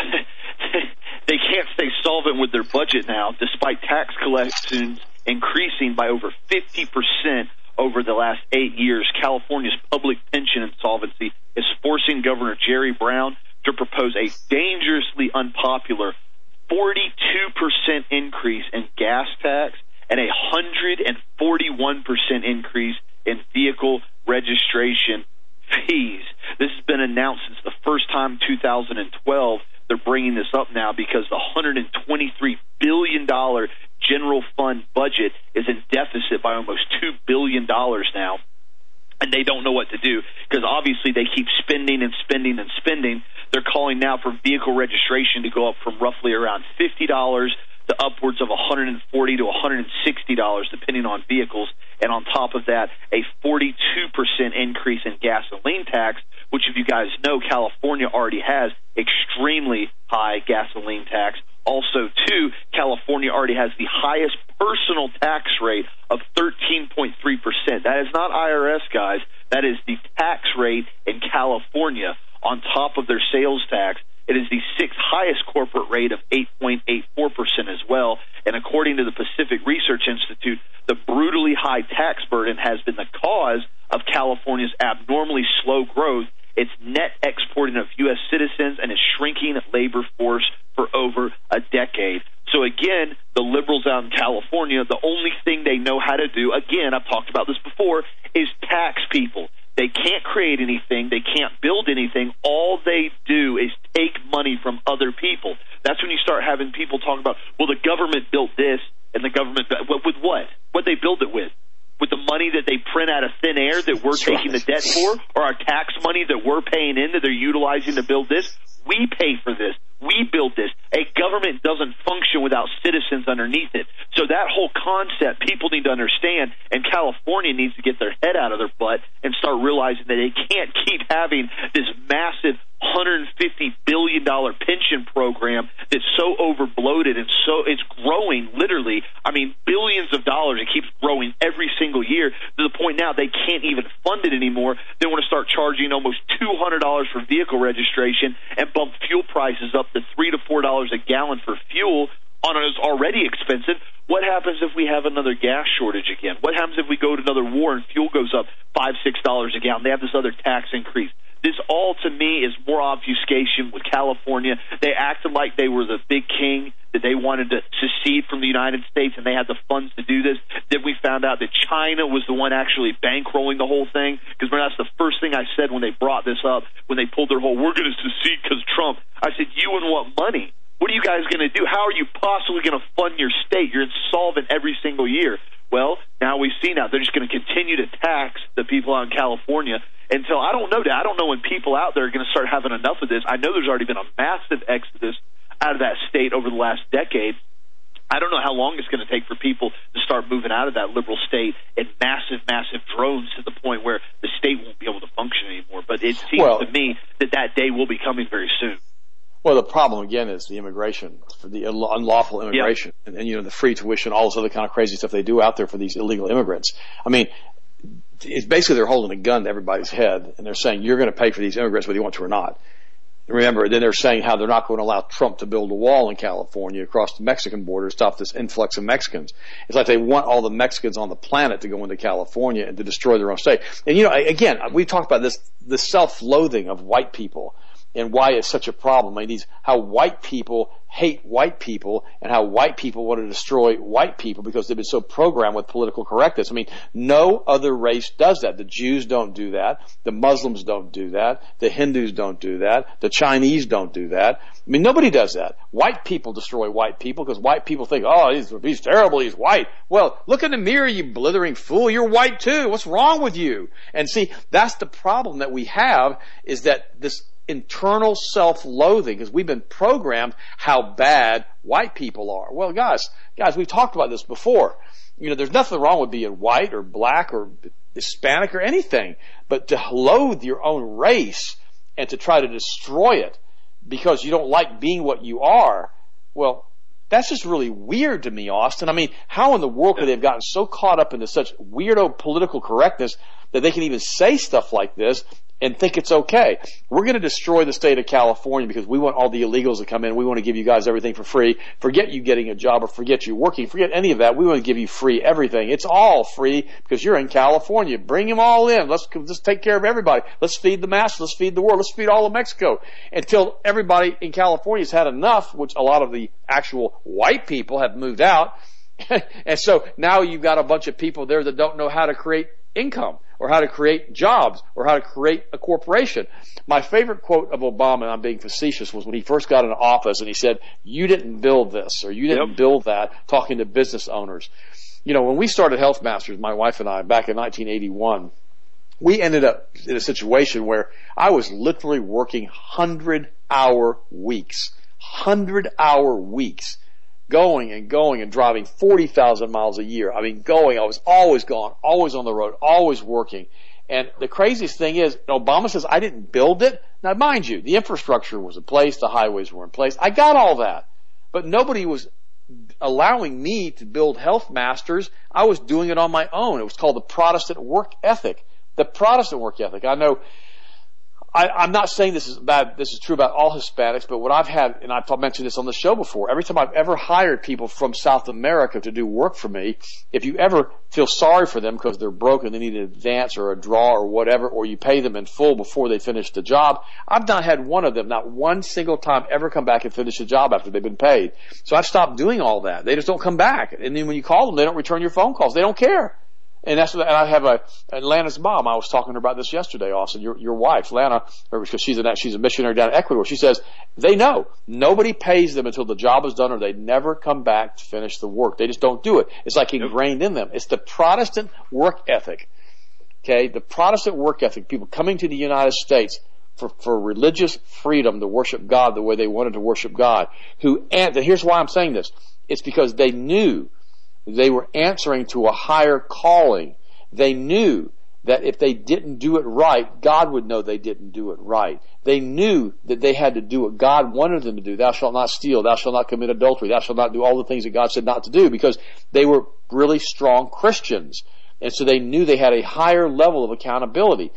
they can't stay solvent with their budget now, despite tax collections increasing by over fifty percent over the last eight years. California's public pension insolvency is forcing Governor Jerry Brown to propose a dangerously unpopular forty-two percent increase in gas tax and a one hundred forty-one percent increase in vehicle registration fees. This has been announced since the first time in two thousand twelve. They're bringing this up now because the one hundred twenty-three billion dollars general fund budget is in deficit by almost two billion dollars now. And they don't know what to do because obviously they keep spending and spending and spending. They're calling now for vehicle registration to go up from roughly around fifty dollars to upwards of one hundred forty dollars to one hundred sixty dollars, depending on vehicles. And on top of that, a forty-two percent increase in gasoline tax, which, if you guys know, California already has extremely high gasoline tax. Also, too, California already has the highest personal tax rate of thirteen point three percent. That is not I R S, guys. That is the tax rate in California on top of their sales tax. It is the sixth highest corporate rate of eight point eight four percent as well. And according to the Pacific Research Institute, the brutally high tax burden has been the cause of California's abnormally slow growth. It's net exporting of U S citizens and its shrinking labor force for over a decade. So again, the liberals out in California, the only thing they know how to do, again, I've talked about this before, is tax people. They can't create anything. They can't build anything. All they do is take money from other people. That's when you start having people talk about, well, the government built this, and the government, with what? What they build it with? With the money that they print out of thin air that we're That's taking right. the debt for, or our tax money that we're paying in that they're utilizing to build this? We pay for this. We build this. A government doesn't function without citizens underneath it. So that whole concept people need to understand, and California needs to get their head out of their butt and start realizing that they can't keep having this massive one hundred fifty billion dollars pension program that's so overbloated and so it's growing literally, I mean, billions of dollars. It keeps growing every single year to the point now they can't even fund it anymore. They want to start charging almost two hundred dollars for vehicle registration and bump fuel prices up to three to four dollars a gallon for fuel on it's already expensive. What happens if we have another gas shortage again? What happens if we go to another war and fuel goes up five, six dollars a gallon? They have this other tax increase. This all, to me, is more obfuscation with California. They acted like they were the big king, that they wanted to secede from the United States, and they had the funds to do this. Then we found out that China was the one actually bankrolling the whole thing, because that's the first thing I said when they brought this up, when they pulled their whole, we're going to secede because Trump. I said, you and what money? What are you guys going to do? How are you possibly going to fund your state? You're insolvent every single year. Well, now we see now they're just going to continue to tax the people out in California until, I don't know, I don't know when people out there are going to start having enough of this. I know there's already been a massive exodus out of that state over the last decade. I don't know how long it's going to take for people to start moving out of that liberal state in massive, massive droves to the point where the state won't be able to function anymore. But it seems well, to me that that day will be coming very soon. Well, the problem, again, is the immigration, for the unlawful immigration, yep. and, and, you know, the free tuition, all this other kind of crazy stuff they do out there for these illegal immigrants. I mean, it's basically they're holding a gun to everybody's head, and they're saying, you're going to pay for these immigrants whether you want to or not. And remember, then they're saying how they're not going to allow Trump to build a wall in California across the Mexican border to stop this influx of Mexicans. It's like they want all the Mexicans on the planet to go into California and to destroy their own state. And, you know, again, we talked about this, the self-loathing of white people. And why it's such a problem. I mean, these, how white people hate white people and how white people want to destroy white people because they've been so programmed with political correctness. I mean, no other race does that. The Jews don't do that. The Muslims don't do that. The Hindus don't do that. The Chinese don't do that. I mean, nobody does that. White people destroy white people because white people think, oh, he's, he's terrible, he's white. Well, look in the mirror, you blithering fool. You're white too. What's wrong with you? And see, that's the problem that we have, is that this internal self-loathing, because we've been programmed how bad white people are. Well, guys, guys, we've talked about this before. You know, there's nothing wrong with being white or black or Hispanic or anything, but to loathe your own race and to try to destroy it because you don't like being what you are, well, that's just really weird to me, Austin. I mean, how in the world could they have gotten so caught up into such weirdo political correctness that they can even say stuff like this and think it's okay? We're going to destroy the state of California because we want all the illegals to come in. We want to give you guys everything for free. Forget you getting a job or forget you working. Forget any of that. We want to give you free everything. It's all free because you're in California. Bring them all in. Let's just take care of everybody. Let's feed the masses. Let's feed the world. Let's feed all of Mexico until everybody in California has had enough, which a lot of the actual white people have moved out. And so now you've got a bunch of people there that don't know how to create income or how to create jobs or how to create a corporation. My favorite quote of Obama, and I'm being facetious, was when he first got into office and he said, you didn't build this or you didn't yep. build that, talking to business owners. You know, when we started Health Masters, my wife and I, back in nineteen eighty-one, we ended up in a situation where I was literally working hundred-hour weeks, hundred-hour weeks, going and going and driving forty thousand miles a year. I mean, going, I was always gone, always on the road, always working. And the craziest thing is, Obama says, I didn't build it. Now, mind you, the infrastructure was in place, the highways were in place. I got all that. But nobody was allowing me to build Health Masters. I was doing it on my own. It was called the Protestant work ethic. The Protestant work ethic. I know I, I'm not saying this is bad, this is true about all Hispanics, but what I've had, and I've mentioned this on the show before, every time I've ever hired people from South America to do work for me, if you ever feel sorry for them because they're broken, they need an advance or a draw or whatever, or you pay them in full before they finish the job, I've not had one of them, not one single time, ever come back and finish the job after they've been paid. So I've stopped doing all that. They just don't come back. And then when you call them, they don't return your phone calls. They don't care. And that's what, and I have a, and Lana's mom, I was talking to her about this yesterday, Austin, your, your wife, Lana, because she's a, she's a missionary down in Ecuador. She says, they know. Nobody pays them until the job is done or they never come back to finish the work. They just don't do it. It's like ingrained in them. It's the Protestant work ethic. Okay? The Protestant work ethic. People coming to the United States for, for religious freedom to worship God the way they wanted to worship God. Who, and here's why I'm saying this. It's because they knew they were answering to a higher calling. They knew that if they didn't do it right, God would know they didn't do it right. They knew that they had to do what God wanted them to do. Thou shalt not steal. Thou shalt not commit adultery. Thou shalt not do all the things that God said not to do, because they were really strong Christians. And so they knew they had a higher level of accountability.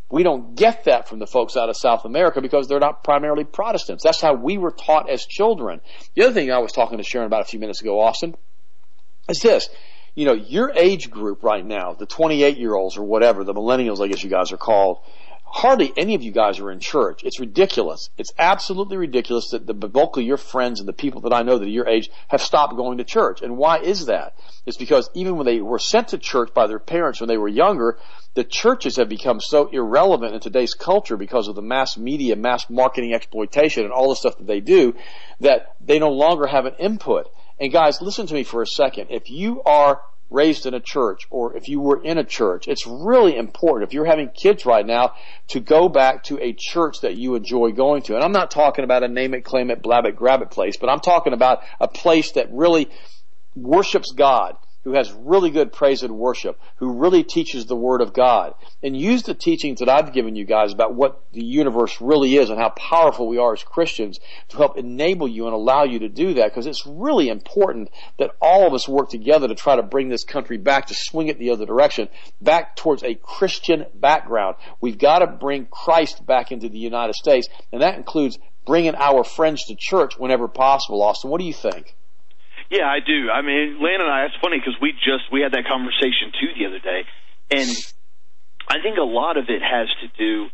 We don't get that from the folks out of South America because they're not primarily Protestants. That's how we were taught as children. The other thing I was talking to Sharon about a few minutes ago, Austin, is this. You know, your age group right now, the twenty-eight-year-olds or whatever, the millennials, I guess you guys are called, hardly any of you guys are in church. It's ridiculous. It's absolutely ridiculous that the bulk of your friends and the people that I know that are your age have stopped going to church. And why is that? It's because even when they were sent to church by their parents when they were younger, the churches have become so irrelevant in today's culture because of the mass media, mass marketing exploitation and all the stuff that they do that they no longer have an input. And guys, listen to me for a second. If you are raised in a church or if you were in a church, it's really important if you're having kids right now to go back to a church that you enjoy going to. And I'm not talking about a name it, claim it, blab it, grab it place, but I'm talking about a place that really worships God, who has really good praise and worship, who really teaches the Word of God. And use the teachings that I've given you guys about what the universe really is and how powerful we are as Christians to help enable you and allow you to do that, because it's really important that all of us work together to try to bring this country back, to swing it the other direction, back towards a Christian background. We've got to bring Christ back into the United States, and that includes bringing our friends to church whenever possible. Austin, what do you think? Yeah, I do. I mean, Lan and I, it's funny because we just, we had that conversation too the other day. And I think a lot of it has to do,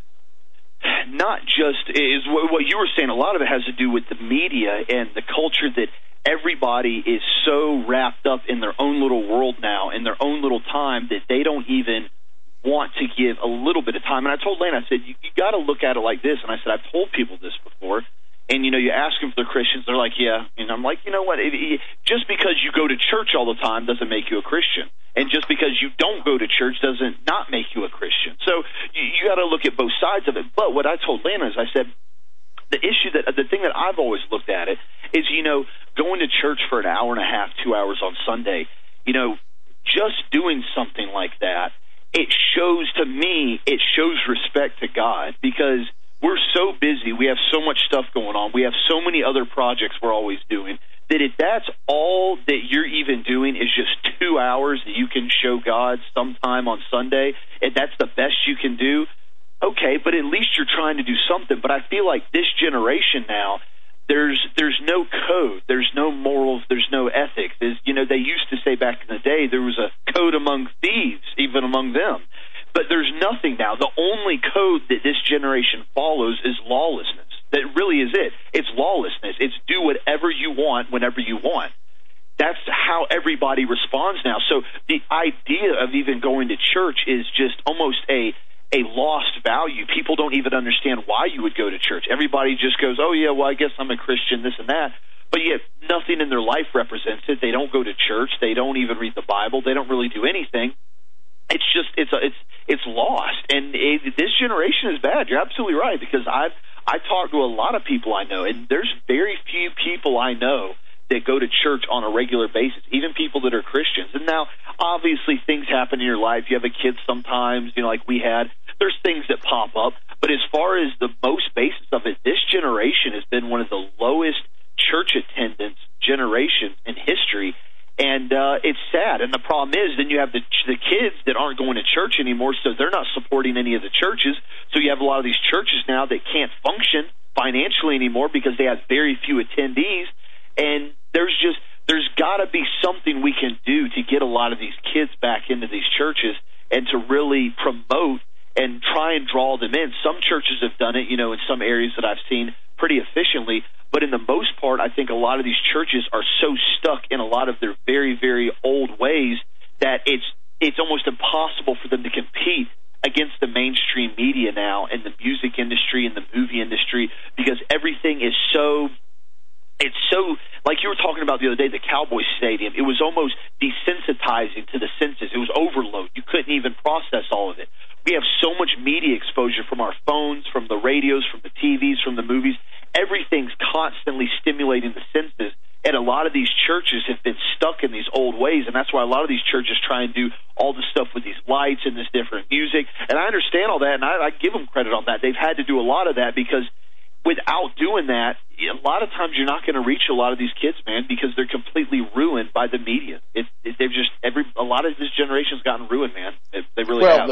not just, is what you were saying, a lot of it has to do with the media and the culture that everybody is so wrapped up in their own little world now, in their own little time, that they don't even want to give a little bit of time. And I told Lan, I said, you, you got to look at it like this. And I said, I've told people this before. And, you know, you ask them if they're Christians, they're like, yeah. And I'm like, you know what, it, it, just because you go to church all the time doesn't make you a Christian. And just because you don't go to church doesn't not make you a Christian. So you, you got to look at both sides of it. But what I told Lana is I said, the issue that, the thing that I've always looked at it is, you know, going to church for an hour and a half, two hours on Sunday, you know, just doing something like that, it shows, to me, it shows respect to God, because we're so busy, we have so much stuff going on, we have so many other projects we're always doing, that if that's all that you're even doing is just two hours that you can show God sometime on Sunday, and that's the best you can do, okay, but at least you're trying to do something. But I feel like this generation now, there's there's no code, there's no morals, there's no ethics. There's, you know, they used to say back in the day there was a code among thieves, even among them. But there's nothing now. The only code that this generation follows is lawlessness. That really is it. It's lawlessness. It's do whatever you want whenever you want. That's how everybody responds now. So the idea of even going to church is just almost a a lost value. People don't even understand why you would go to church. Everybody just goes, oh, yeah, well, I guess I'm a Christian, this and that. But yet nothing in their life represents it. They don't go to church. They don't even read the Bible. They don't really do anything. It's just it's a, it's it's lost, and it, this generation is bad. You're absolutely right, because I've I talk to a lot of people I know, and there's very few people I know that go to church on a regular basis, even people that are Christians. And now, obviously, things happen in your life. You have a kid sometimes, you know, like we had. There's things that pop up, but as far as the most basis of it, this generation has been one of the lowest church attendance generations in history. And uh, it's sad. And the problem is then you have the the kids that aren't going to church anymore, so they're not supporting any of the churches. So you have a lot of these churches now that can't function financially anymore because they have very few attendees. And there's just there's got to be something we can do to get a lot of these kids back into these churches and to really promote and try and draw them in. Some churches have done it, you know, in some areas that I've seen pretty efficiently. But in the most part, I think a lot of these churches are so stuck in a lot of their very, very old ways that it's it's almost impossible for them to compete against the mainstream media now and the music industry and the movie industry, because everything is so, it's so, like you were talking about the other day, the Cowboys Stadium, it was almost desensitizing to the senses. It was overload. You couldn't even process all of it. We have so much media exposure from our phones, from the radios, from the T Vs, from the movies. Everything's constantly stimulating the senses, and a lot of these churches have been stuck in these old ways, and that's why a lot of these churches try and do all the stuff with these lights and this different music. And I understand all that, and I, I give them credit on that. They've had to do a lot of that, because without doing that, a lot of times you're not going to reach a lot of these kids, man, because they're completely ruined by the media. It, it, they've just every a lot of this generation's gotten ruined, man. It, they really well, have. The,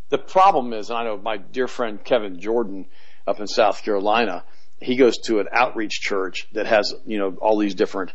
The problem is, and I know my dear friend Kevin Jordan up in South Carolina, he goes to an outreach church that has, you know, all these different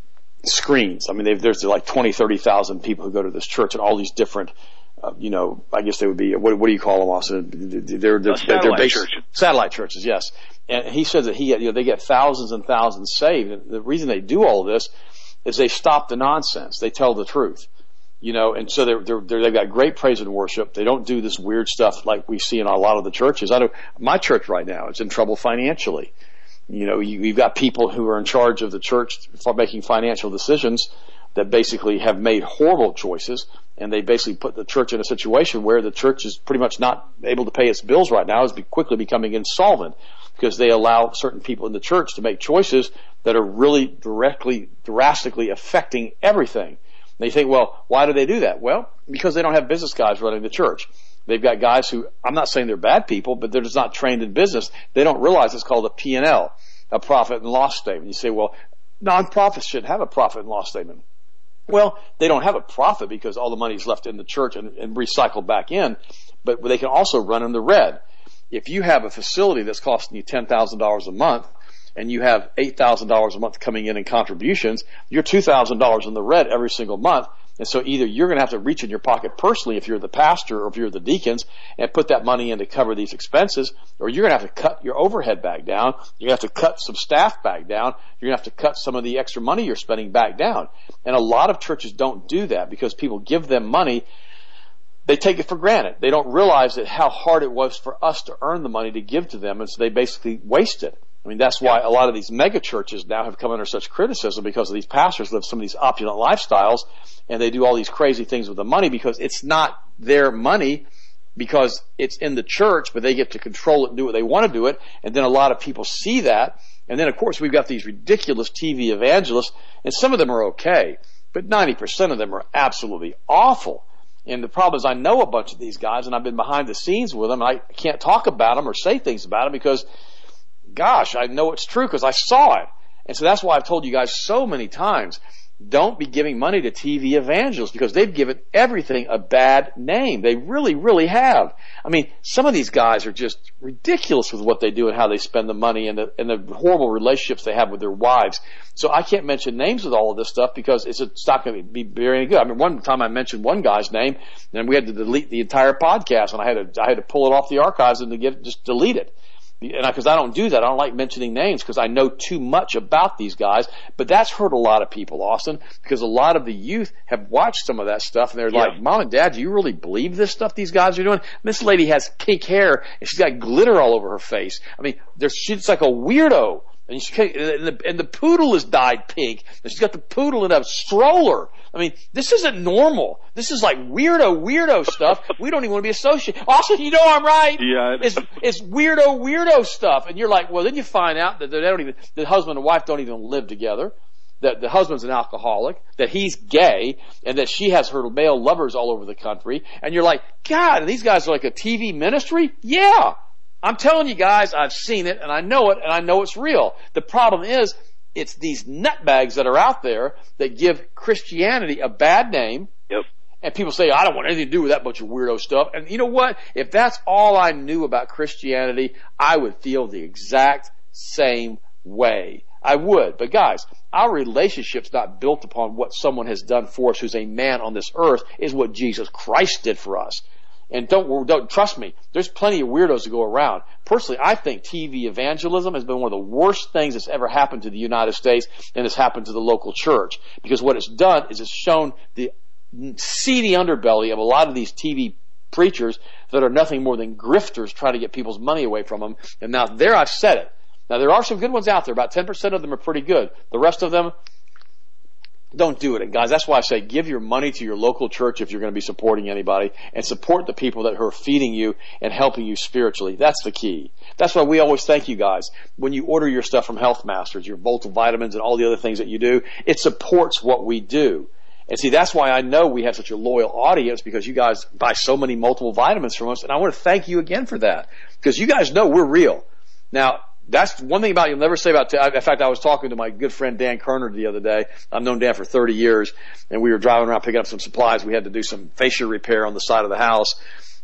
screens. I mean, they've, there's like twenty, thirty thousand people who go to this church and all these different, uh, you know, I guess they would be, what, what do you call them, Austin? They're, they're, satellite they're based, churches. Satellite churches, yes. And he says that he, you know, they get thousands and thousands saved. And the reason they do all of this is they stop the nonsense. They tell the truth. You know, and so they're, they're, they're, they've got great praise and worship. They don't do this weird stuff like we see in a lot of the churches. I know my church right now is in trouble financially. You know, you, you've got people who are in charge of the church for making financial decisions that basically have made horrible choices, and they basically put the church in a situation where the church is pretty much not able to pay its bills right now, is be quickly becoming insolvent because they allow certain people in the church to make choices that are really directly, drastically affecting everything. They think, well, why do they do that? Well, because they don't have business guys running the church. They've got guys who, I'm not saying they're bad people, but they're just not trained in business. They don't realize it's called a P and L, a profit and loss statement. You say, well, nonprofits should have a profit and loss statement. Well, they don't have a profit because all the money is left in the church and, and recycled back in, but they can also run in the red. If you have a facility that's costing you ten thousand dollars a month, and you have eight thousand dollars a month coming in in contributions, you're two thousand dollars in the red every single month. And so either you're going to have to reach in your pocket personally if you're the pastor or if you're the deacons and put that money in to cover these expenses, or you're going to have to cut your overhead back down. You're going to have to cut some staff back down. You're going to have to cut some of the extra money you're spending back down. And a lot of churches don't do that because people give them money. They take it for granted. They don't realize that how hard it was for us to earn the money to give to them, and so they basically waste it. I mean, that's why a lot of these mega churches now have come under such criticism because of these pastors live some of these opulent lifestyles and they do all these crazy things with the money because it's not their money because it's in the church, but they get to control it and do what they want to do it. And then a lot of people see that. And then, of course, we've got these ridiculous T V evangelists, and some of them are okay, but ninety percent of them are absolutely awful. And the problem is I know a bunch of these guys, and I've been behind the scenes with them, and I can't talk about them or say things about them because gosh, I know it's true because I saw it. And so that's why I've told you guys so many times, don't be giving money to T V evangelists because they've given everything a bad name. They really, really have. I mean, some of these guys are just ridiculous with what they do and how they spend the money and the, and the horrible relationships they have with their wives. So I can't mention names with all of this stuff because it's, it's not going to be very good. I mean, one time I mentioned one guy's name and we had to delete the entire podcast and I had to, I had to pull it off the archives and to get, just delete it. And because I, I don't do that, I don't like mentioning names because I know too much about these guys. But that's hurt a lot of people, Austin, because a lot of the youth have watched some of that stuff and they're yeah. like, Mom and Dad, do you really believe this stuff these guys are doing? This lady has pink hair and she's got glitter all over her face. I mean, there's, she's like a weirdo. And, she, and, the, and the poodle is dyed pink. And she's got the poodle in a stroller. I mean, this isn't normal. This is like weirdo, weirdo stuff. We don't even want to be associated. Also, you know I'm right. Yeah. It's, it's weirdo, weirdo stuff. And you're like, well, then you find out that they don't even, the husband and wife don't even live together. That the husband's an alcoholic, that he's gay, and that she has her male lovers all over the country. And you're like, God, these guys are like a T V ministry? Yeah. I'm telling you guys, I've seen it, and I know it, and I know it's real. The problem is, it's these nutbags that are out there that give Christianity a bad name. Yep. And people say, I don't want anything to do with that bunch of weirdo stuff. And you know what? If that's all I knew about Christianity, I would feel the exact same way. I would. But guys, our relationship's not built upon what someone has done for us who's a man on this earth, is what Jesus Christ did for us. And don't, don't, trust me, there's plenty of weirdos to go around. Personally, I think T V evangelism has been one of the worst things that's ever happened to the United States and has happened to the local church. Because what it's done is it's shown the seedy underbelly of a lot of these T V preachers that are nothing more than grifters trying to get people's money away from them. And now there I've said it. Now there are some good ones out there. About ten percent of them are pretty good. The rest of them, don't do it. And guys, that's why I say give your money to your local church if you're going to be supporting anybody, and support the people that are feeding you and helping you spiritually. That's the key. That's why we always thank you guys. When you order your stuff from Health Masters, your multivitamins and all the other things that you do, it supports what we do. And see, that's why I know we have such a loyal audience, because you guys buy so many multiple vitamins from us, and I want to thank you again for that, because you guys know we're real. Now, that's one thing about you'll never say about, in fact, I was talking to my good friend Dan Kerner the other day. I've known Dan for thirty years, and we were driving around picking up some supplies. We had to do some fascia repair on the side of the house.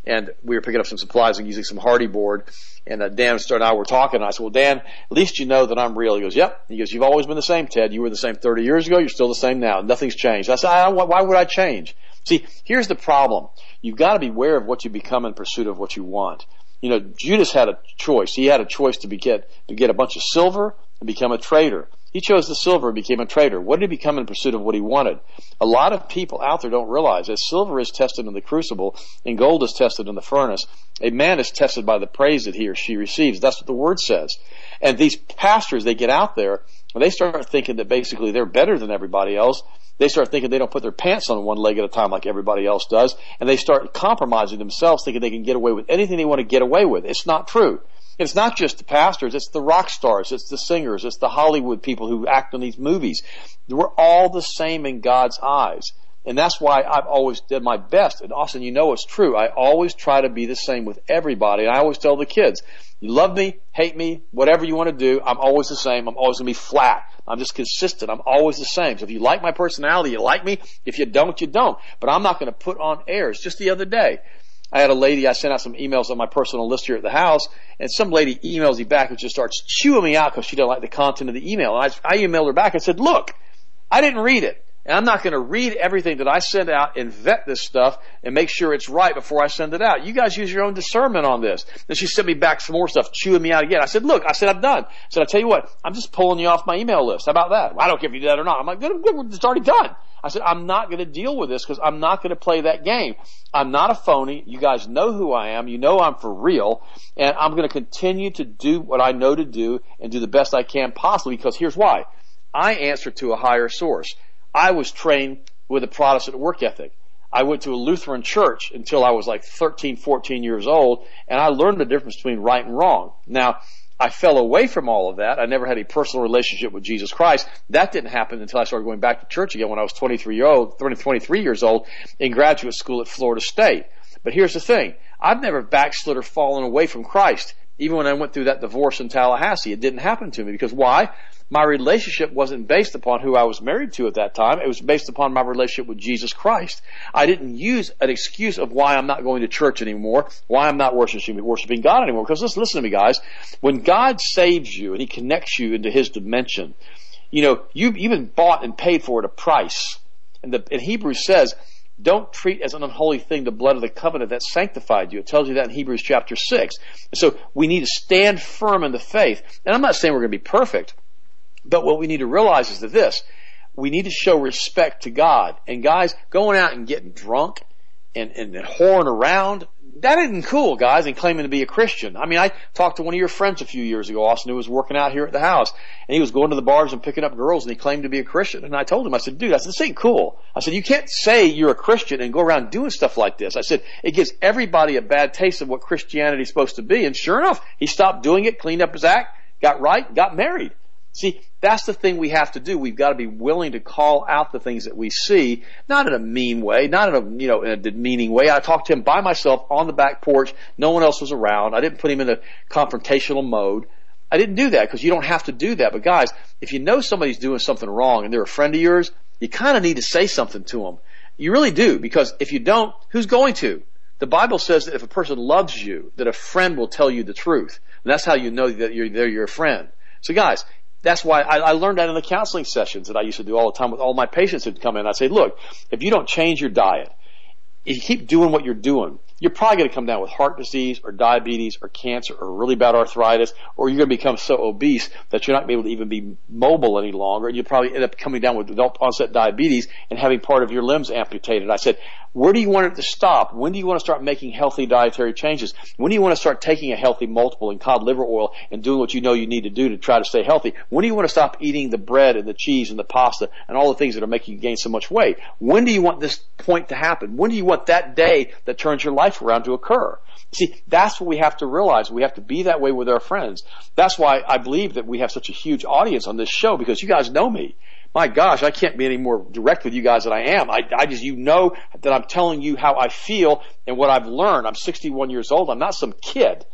and we were picking up some supplies and using some hardy board. And uh, Dan and I were talking, and I said, well, Dan, at least you know that I'm real. He goes, yep. He goes, you've always been the same, Ted. You were the same thirty years ago. You're still the same now. Nothing's changed. I said, I, why would I change? See, here's the problem. You've got to be aware of what you become in pursuit of what you want. You know, Judas had a choice. He had a choice to, be get, to get a bunch of silver and become a traitor. He chose the silver and became a traitor. What did he become in pursuit of what he wanted? A lot of people out there don't realize that silver is tested in the crucible and gold is tested in the furnace. A man is tested by the praise that he or she receives. That's what the word says. And these pastors, they get out there and they start thinking that basically they're better than everybody else. They start thinking they don't put their pants on one leg at a time like everybody else does. And they start compromising themselves, thinking they can get away with anything they want to get away with. It's not true. It's not just the pastors, it's the rock stars, it's the singers, it's the Hollywood people who act in these movies. We're all the same in God's eyes. And that's why I've always did my best. And Austin, you know it's true. I always try to be the same with everybody. And I always tell the kids, you love me, hate me, whatever you want to do, I'm always the same. I'm always going to be flat. I'm just consistent. I'm always the same. So if you like my personality, you like me. If you don't, you don't. But I'm not going to put on airs. Just the other day, I had a lady, I sent out some emails on my personal list here at the house, and some lady emails me back and just starts chewing me out because she didn't like the content of the email. And I, I emailed her back and said, look, I didn't read it. And I'm not going to read everything that I send out and vet this stuff and make sure it's right before I send it out. You guys use your own discernment on this. Then she sent me back some more stuff, chewing me out again. I said, look, I said, I'm done. I said, I tell you what, I'm just pulling you off my email list. How about that? Well, I don't care if you did that or not. I'm like, good, good, it's already done. I said, I'm not going to deal with this because I'm not going to play that game. I'm not a phony. You guys know who I am. You know I'm for real. And I'm going to continue to do what I know to do and do the best I can possibly, because here's why. I answer to a higher source. I was trained with a Protestant work ethic. I went to a Lutheran church until I was like thirteen, fourteen years old, and I learned the difference between right and wrong. Now, I fell away from all of that. I never had a personal relationship with Jesus Christ. That didn't happen until I started going back to church again when I was twenty-three years old, twenty-three years old in graduate school at Florida State. But here's the thing. I've never backslid or fallen away from Christ. Even when I went through that divorce in Tallahassee, it didn't happen to me. Because why? My relationship wasn't based upon who I was married to at that time. It was based upon my relationship with Jesus Christ. I didn't use an excuse of why I'm not going to church anymore, why I'm not worshiping, worshiping God anymore. Because listen, listen to me, guys. When God saves you and He connects you into His dimension, you know, you've even bought and paid for it a price. And, the, and Hebrews says, don't treat as an unholy thing the blood of the covenant that sanctified you. It tells you that in Hebrews chapter six. And so we need to stand firm in the faith. And I'm not saying we're going to be perfect. But what we need to realize is that this, we need to show respect to God. And guys, going out and getting drunk and, and, and whoring around, that isn't cool, guys, and claiming to be a Christian. I mean, I talked to one of your friends a few years ago, Austin, who was working out here at the house, and he was going to the bars and picking up girls, and he claimed to be a Christian. And I told him, I said, dude, I said, this ain't cool. I said, you can't say you're a Christian and go around doing stuff like this. I said, it gives everybody a bad taste of what Christianity is supposed to be. And sure enough, he stopped doing it, cleaned up his act, got right, got married. See, that's the thing we have to do. We've got to be willing to call out the things that we see, not in a mean way, not in a, you know, in a demeaning way. I talked to him by myself on the back porch. No one else was around. I didn't put him in a confrontational mode. I didn't do that because you don't have to do that. But guys, if you know somebody's doing something wrong and they're a friend of yours, you kind of need to say something to them. You really do, because if you don't, who's going to? The Bible says that if a person loves you, that a friend will tell you the truth. And that's how you know that you're, they're your friend. So guys, that's why I, I learned that in the counseling sessions that I used to do all the time with all my patients who'd come in. I'd say, look, if you don't change your diet, if you keep doing what you're doing, you're probably going to come down with heart disease or diabetes or cancer or really bad arthritis, or you're going to become so obese that you're not going to be able to even be mobile any longer, and you'll probably end up coming down with adult onset diabetes and having part of your limbs amputated. I said, where do you want it to stop? When do you want to start making healthy dietary changes? When do you want to start taking a healthy multiple in cod liver oil and doing what you know you need to do to try to stay healthy? When do you want to stop eating the bread and the cheese and the pasta and all the things that are making you gain so much weight? When do you want this point to happen? When do you want that day that turns your life around to occur? See, that's what we have to realize. We have to be that way with our friends. That's why I believe that we have such a huge audience on this show, because you guys know me. My gosh, I can't be any more direct with you guys than I am. I, I just, you know that I'm telling you how I feel and what I've learned. I'm sixty-one years old. I'm not some kid.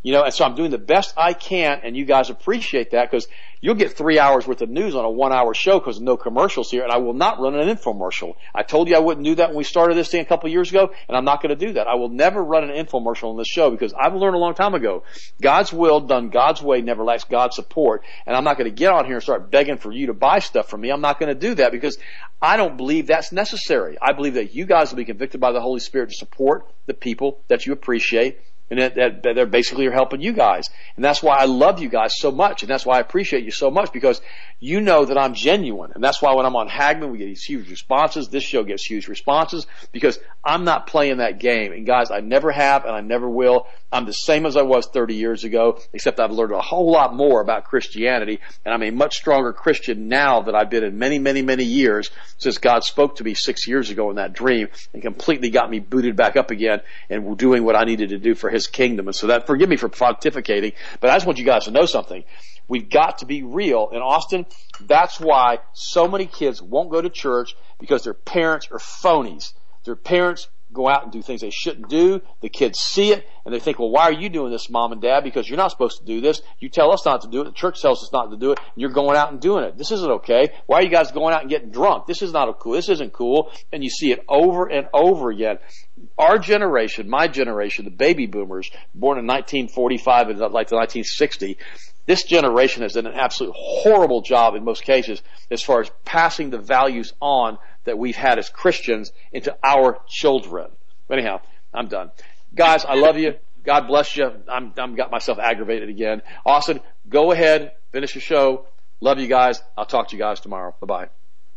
You know, and so I'm doing the best I can, and you guys appreciate that because you'll get three hours worth of news on a one-hour show because no commercials here, and I will not run an infomercial. I told you I wouldn't do that when we started this thing a couple of years ago, and I'm not going to do that. I will never run an infomercial on this show because I've learned a long time ago, God's will done God's way never lacks God's support, and I'm not going to get on here and start begging for you to buy stuff from me. I'm not going to do that because I don't believe that's necessary. I believe that you guys will be convicted by the Holy Spirit to support the people that you appreciate, and that, that, that they're basically helping you guys. And that's why I love you guys so much, and that's why I appreciate you so much, because you know that I'm genuine. And that's why when I'm on Hagmann, we get these huge responses. This show gets huge responses, because I'm not playing that game. And guys, I never have, and I never will. I'm the same as I was thirty years ago, except I've learned a whole lot more about Christianity, and I'm a much stronger Christian now than I've been in many, many, many years since God spoke to me six years ago in that dream and completely got me booted back up again and doing what I needed to do for His kingdom. And so that, forgive me for pontificating, but I just want you guys to know something. We've got to be real. In Austin, that's why so many kids won't go to church, because their parents are phonies. Their parents go out and do things they shouldn't do. The kids see it, and they think, well, why are you doing this, Mom and Dad? Because you're not supposed to do this. You tell us not to do it. The church tells us not to do it, and you're going out and doing it. This isn't okay. Why are you guys going out and getting drunk? This is not cool. This isn't cool. And you see it over and over again. Our generation, my generation, the baby boomers, born in nineteen forty-five and like the nineteen sixty, this generation has done an absolute horrible job in most cases as far as passing the values on that we've had as Christians into our children. Anyhow, I'm done. Guys, I love you. God bless you. I'm, I'm got myself aggravated again. Austin, go ahead, finish your show. Love you guys. I'll talk to you guys tomorrow. Bye-bye.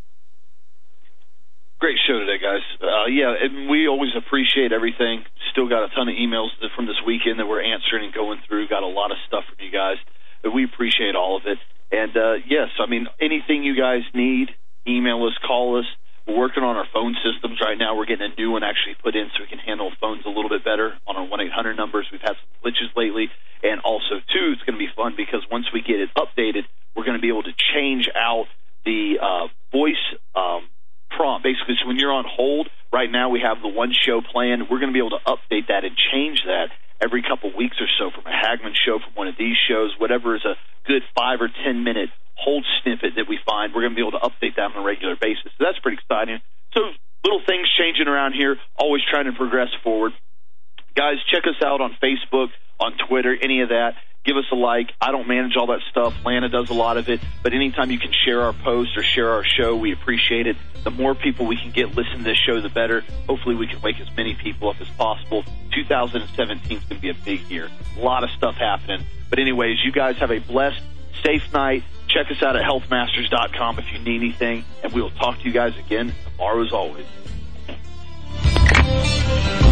Great show today, guys. Uh, yeah, and we always appreciate everything. Still got a ton of emails from this weekend that we're answering and going through. Got a lot of stuff from you guys. But we appreciate all of it. And, uh, yes, I mean, anything you guys need, email us, call us. We're working on our phone systems right now. We're getting a new one actually put in so we can handle phones a little bit better on our one eight hundred numbers. We've had some glitches lately. And also, too, it's going to be fun because once we get it updated, we're going to be able to change out the uh, voice um, prompt. Basically, so when you're on hold, right now we have the one show planned. We're going to be able to update that and change that every couple weeks or so, from a Hagmann show, from one of these shows, whatever is a good five or ten minute hold snippet that we find, we're going to be able to update that on a regular basis. So that's pretty exciting. So little things changing around here, always trying to progress forward. Guys, check us out on Facebook, on Twitter, any of that. Give us a like. I don't manage all that stuff. Lana does a lot of it. But anytime you can share our post or share our show, we appreciate it. The more people we can get listen to this show, the better. Hopefully we can wake as many people up as possible. two thousand seventeen is going to be a big year. A lot of stuff happening. But anyways, you guys have a blessed, safe night. Check us out at health masters dot com if you need anything. And we will talk to you guys again tomorrow as always.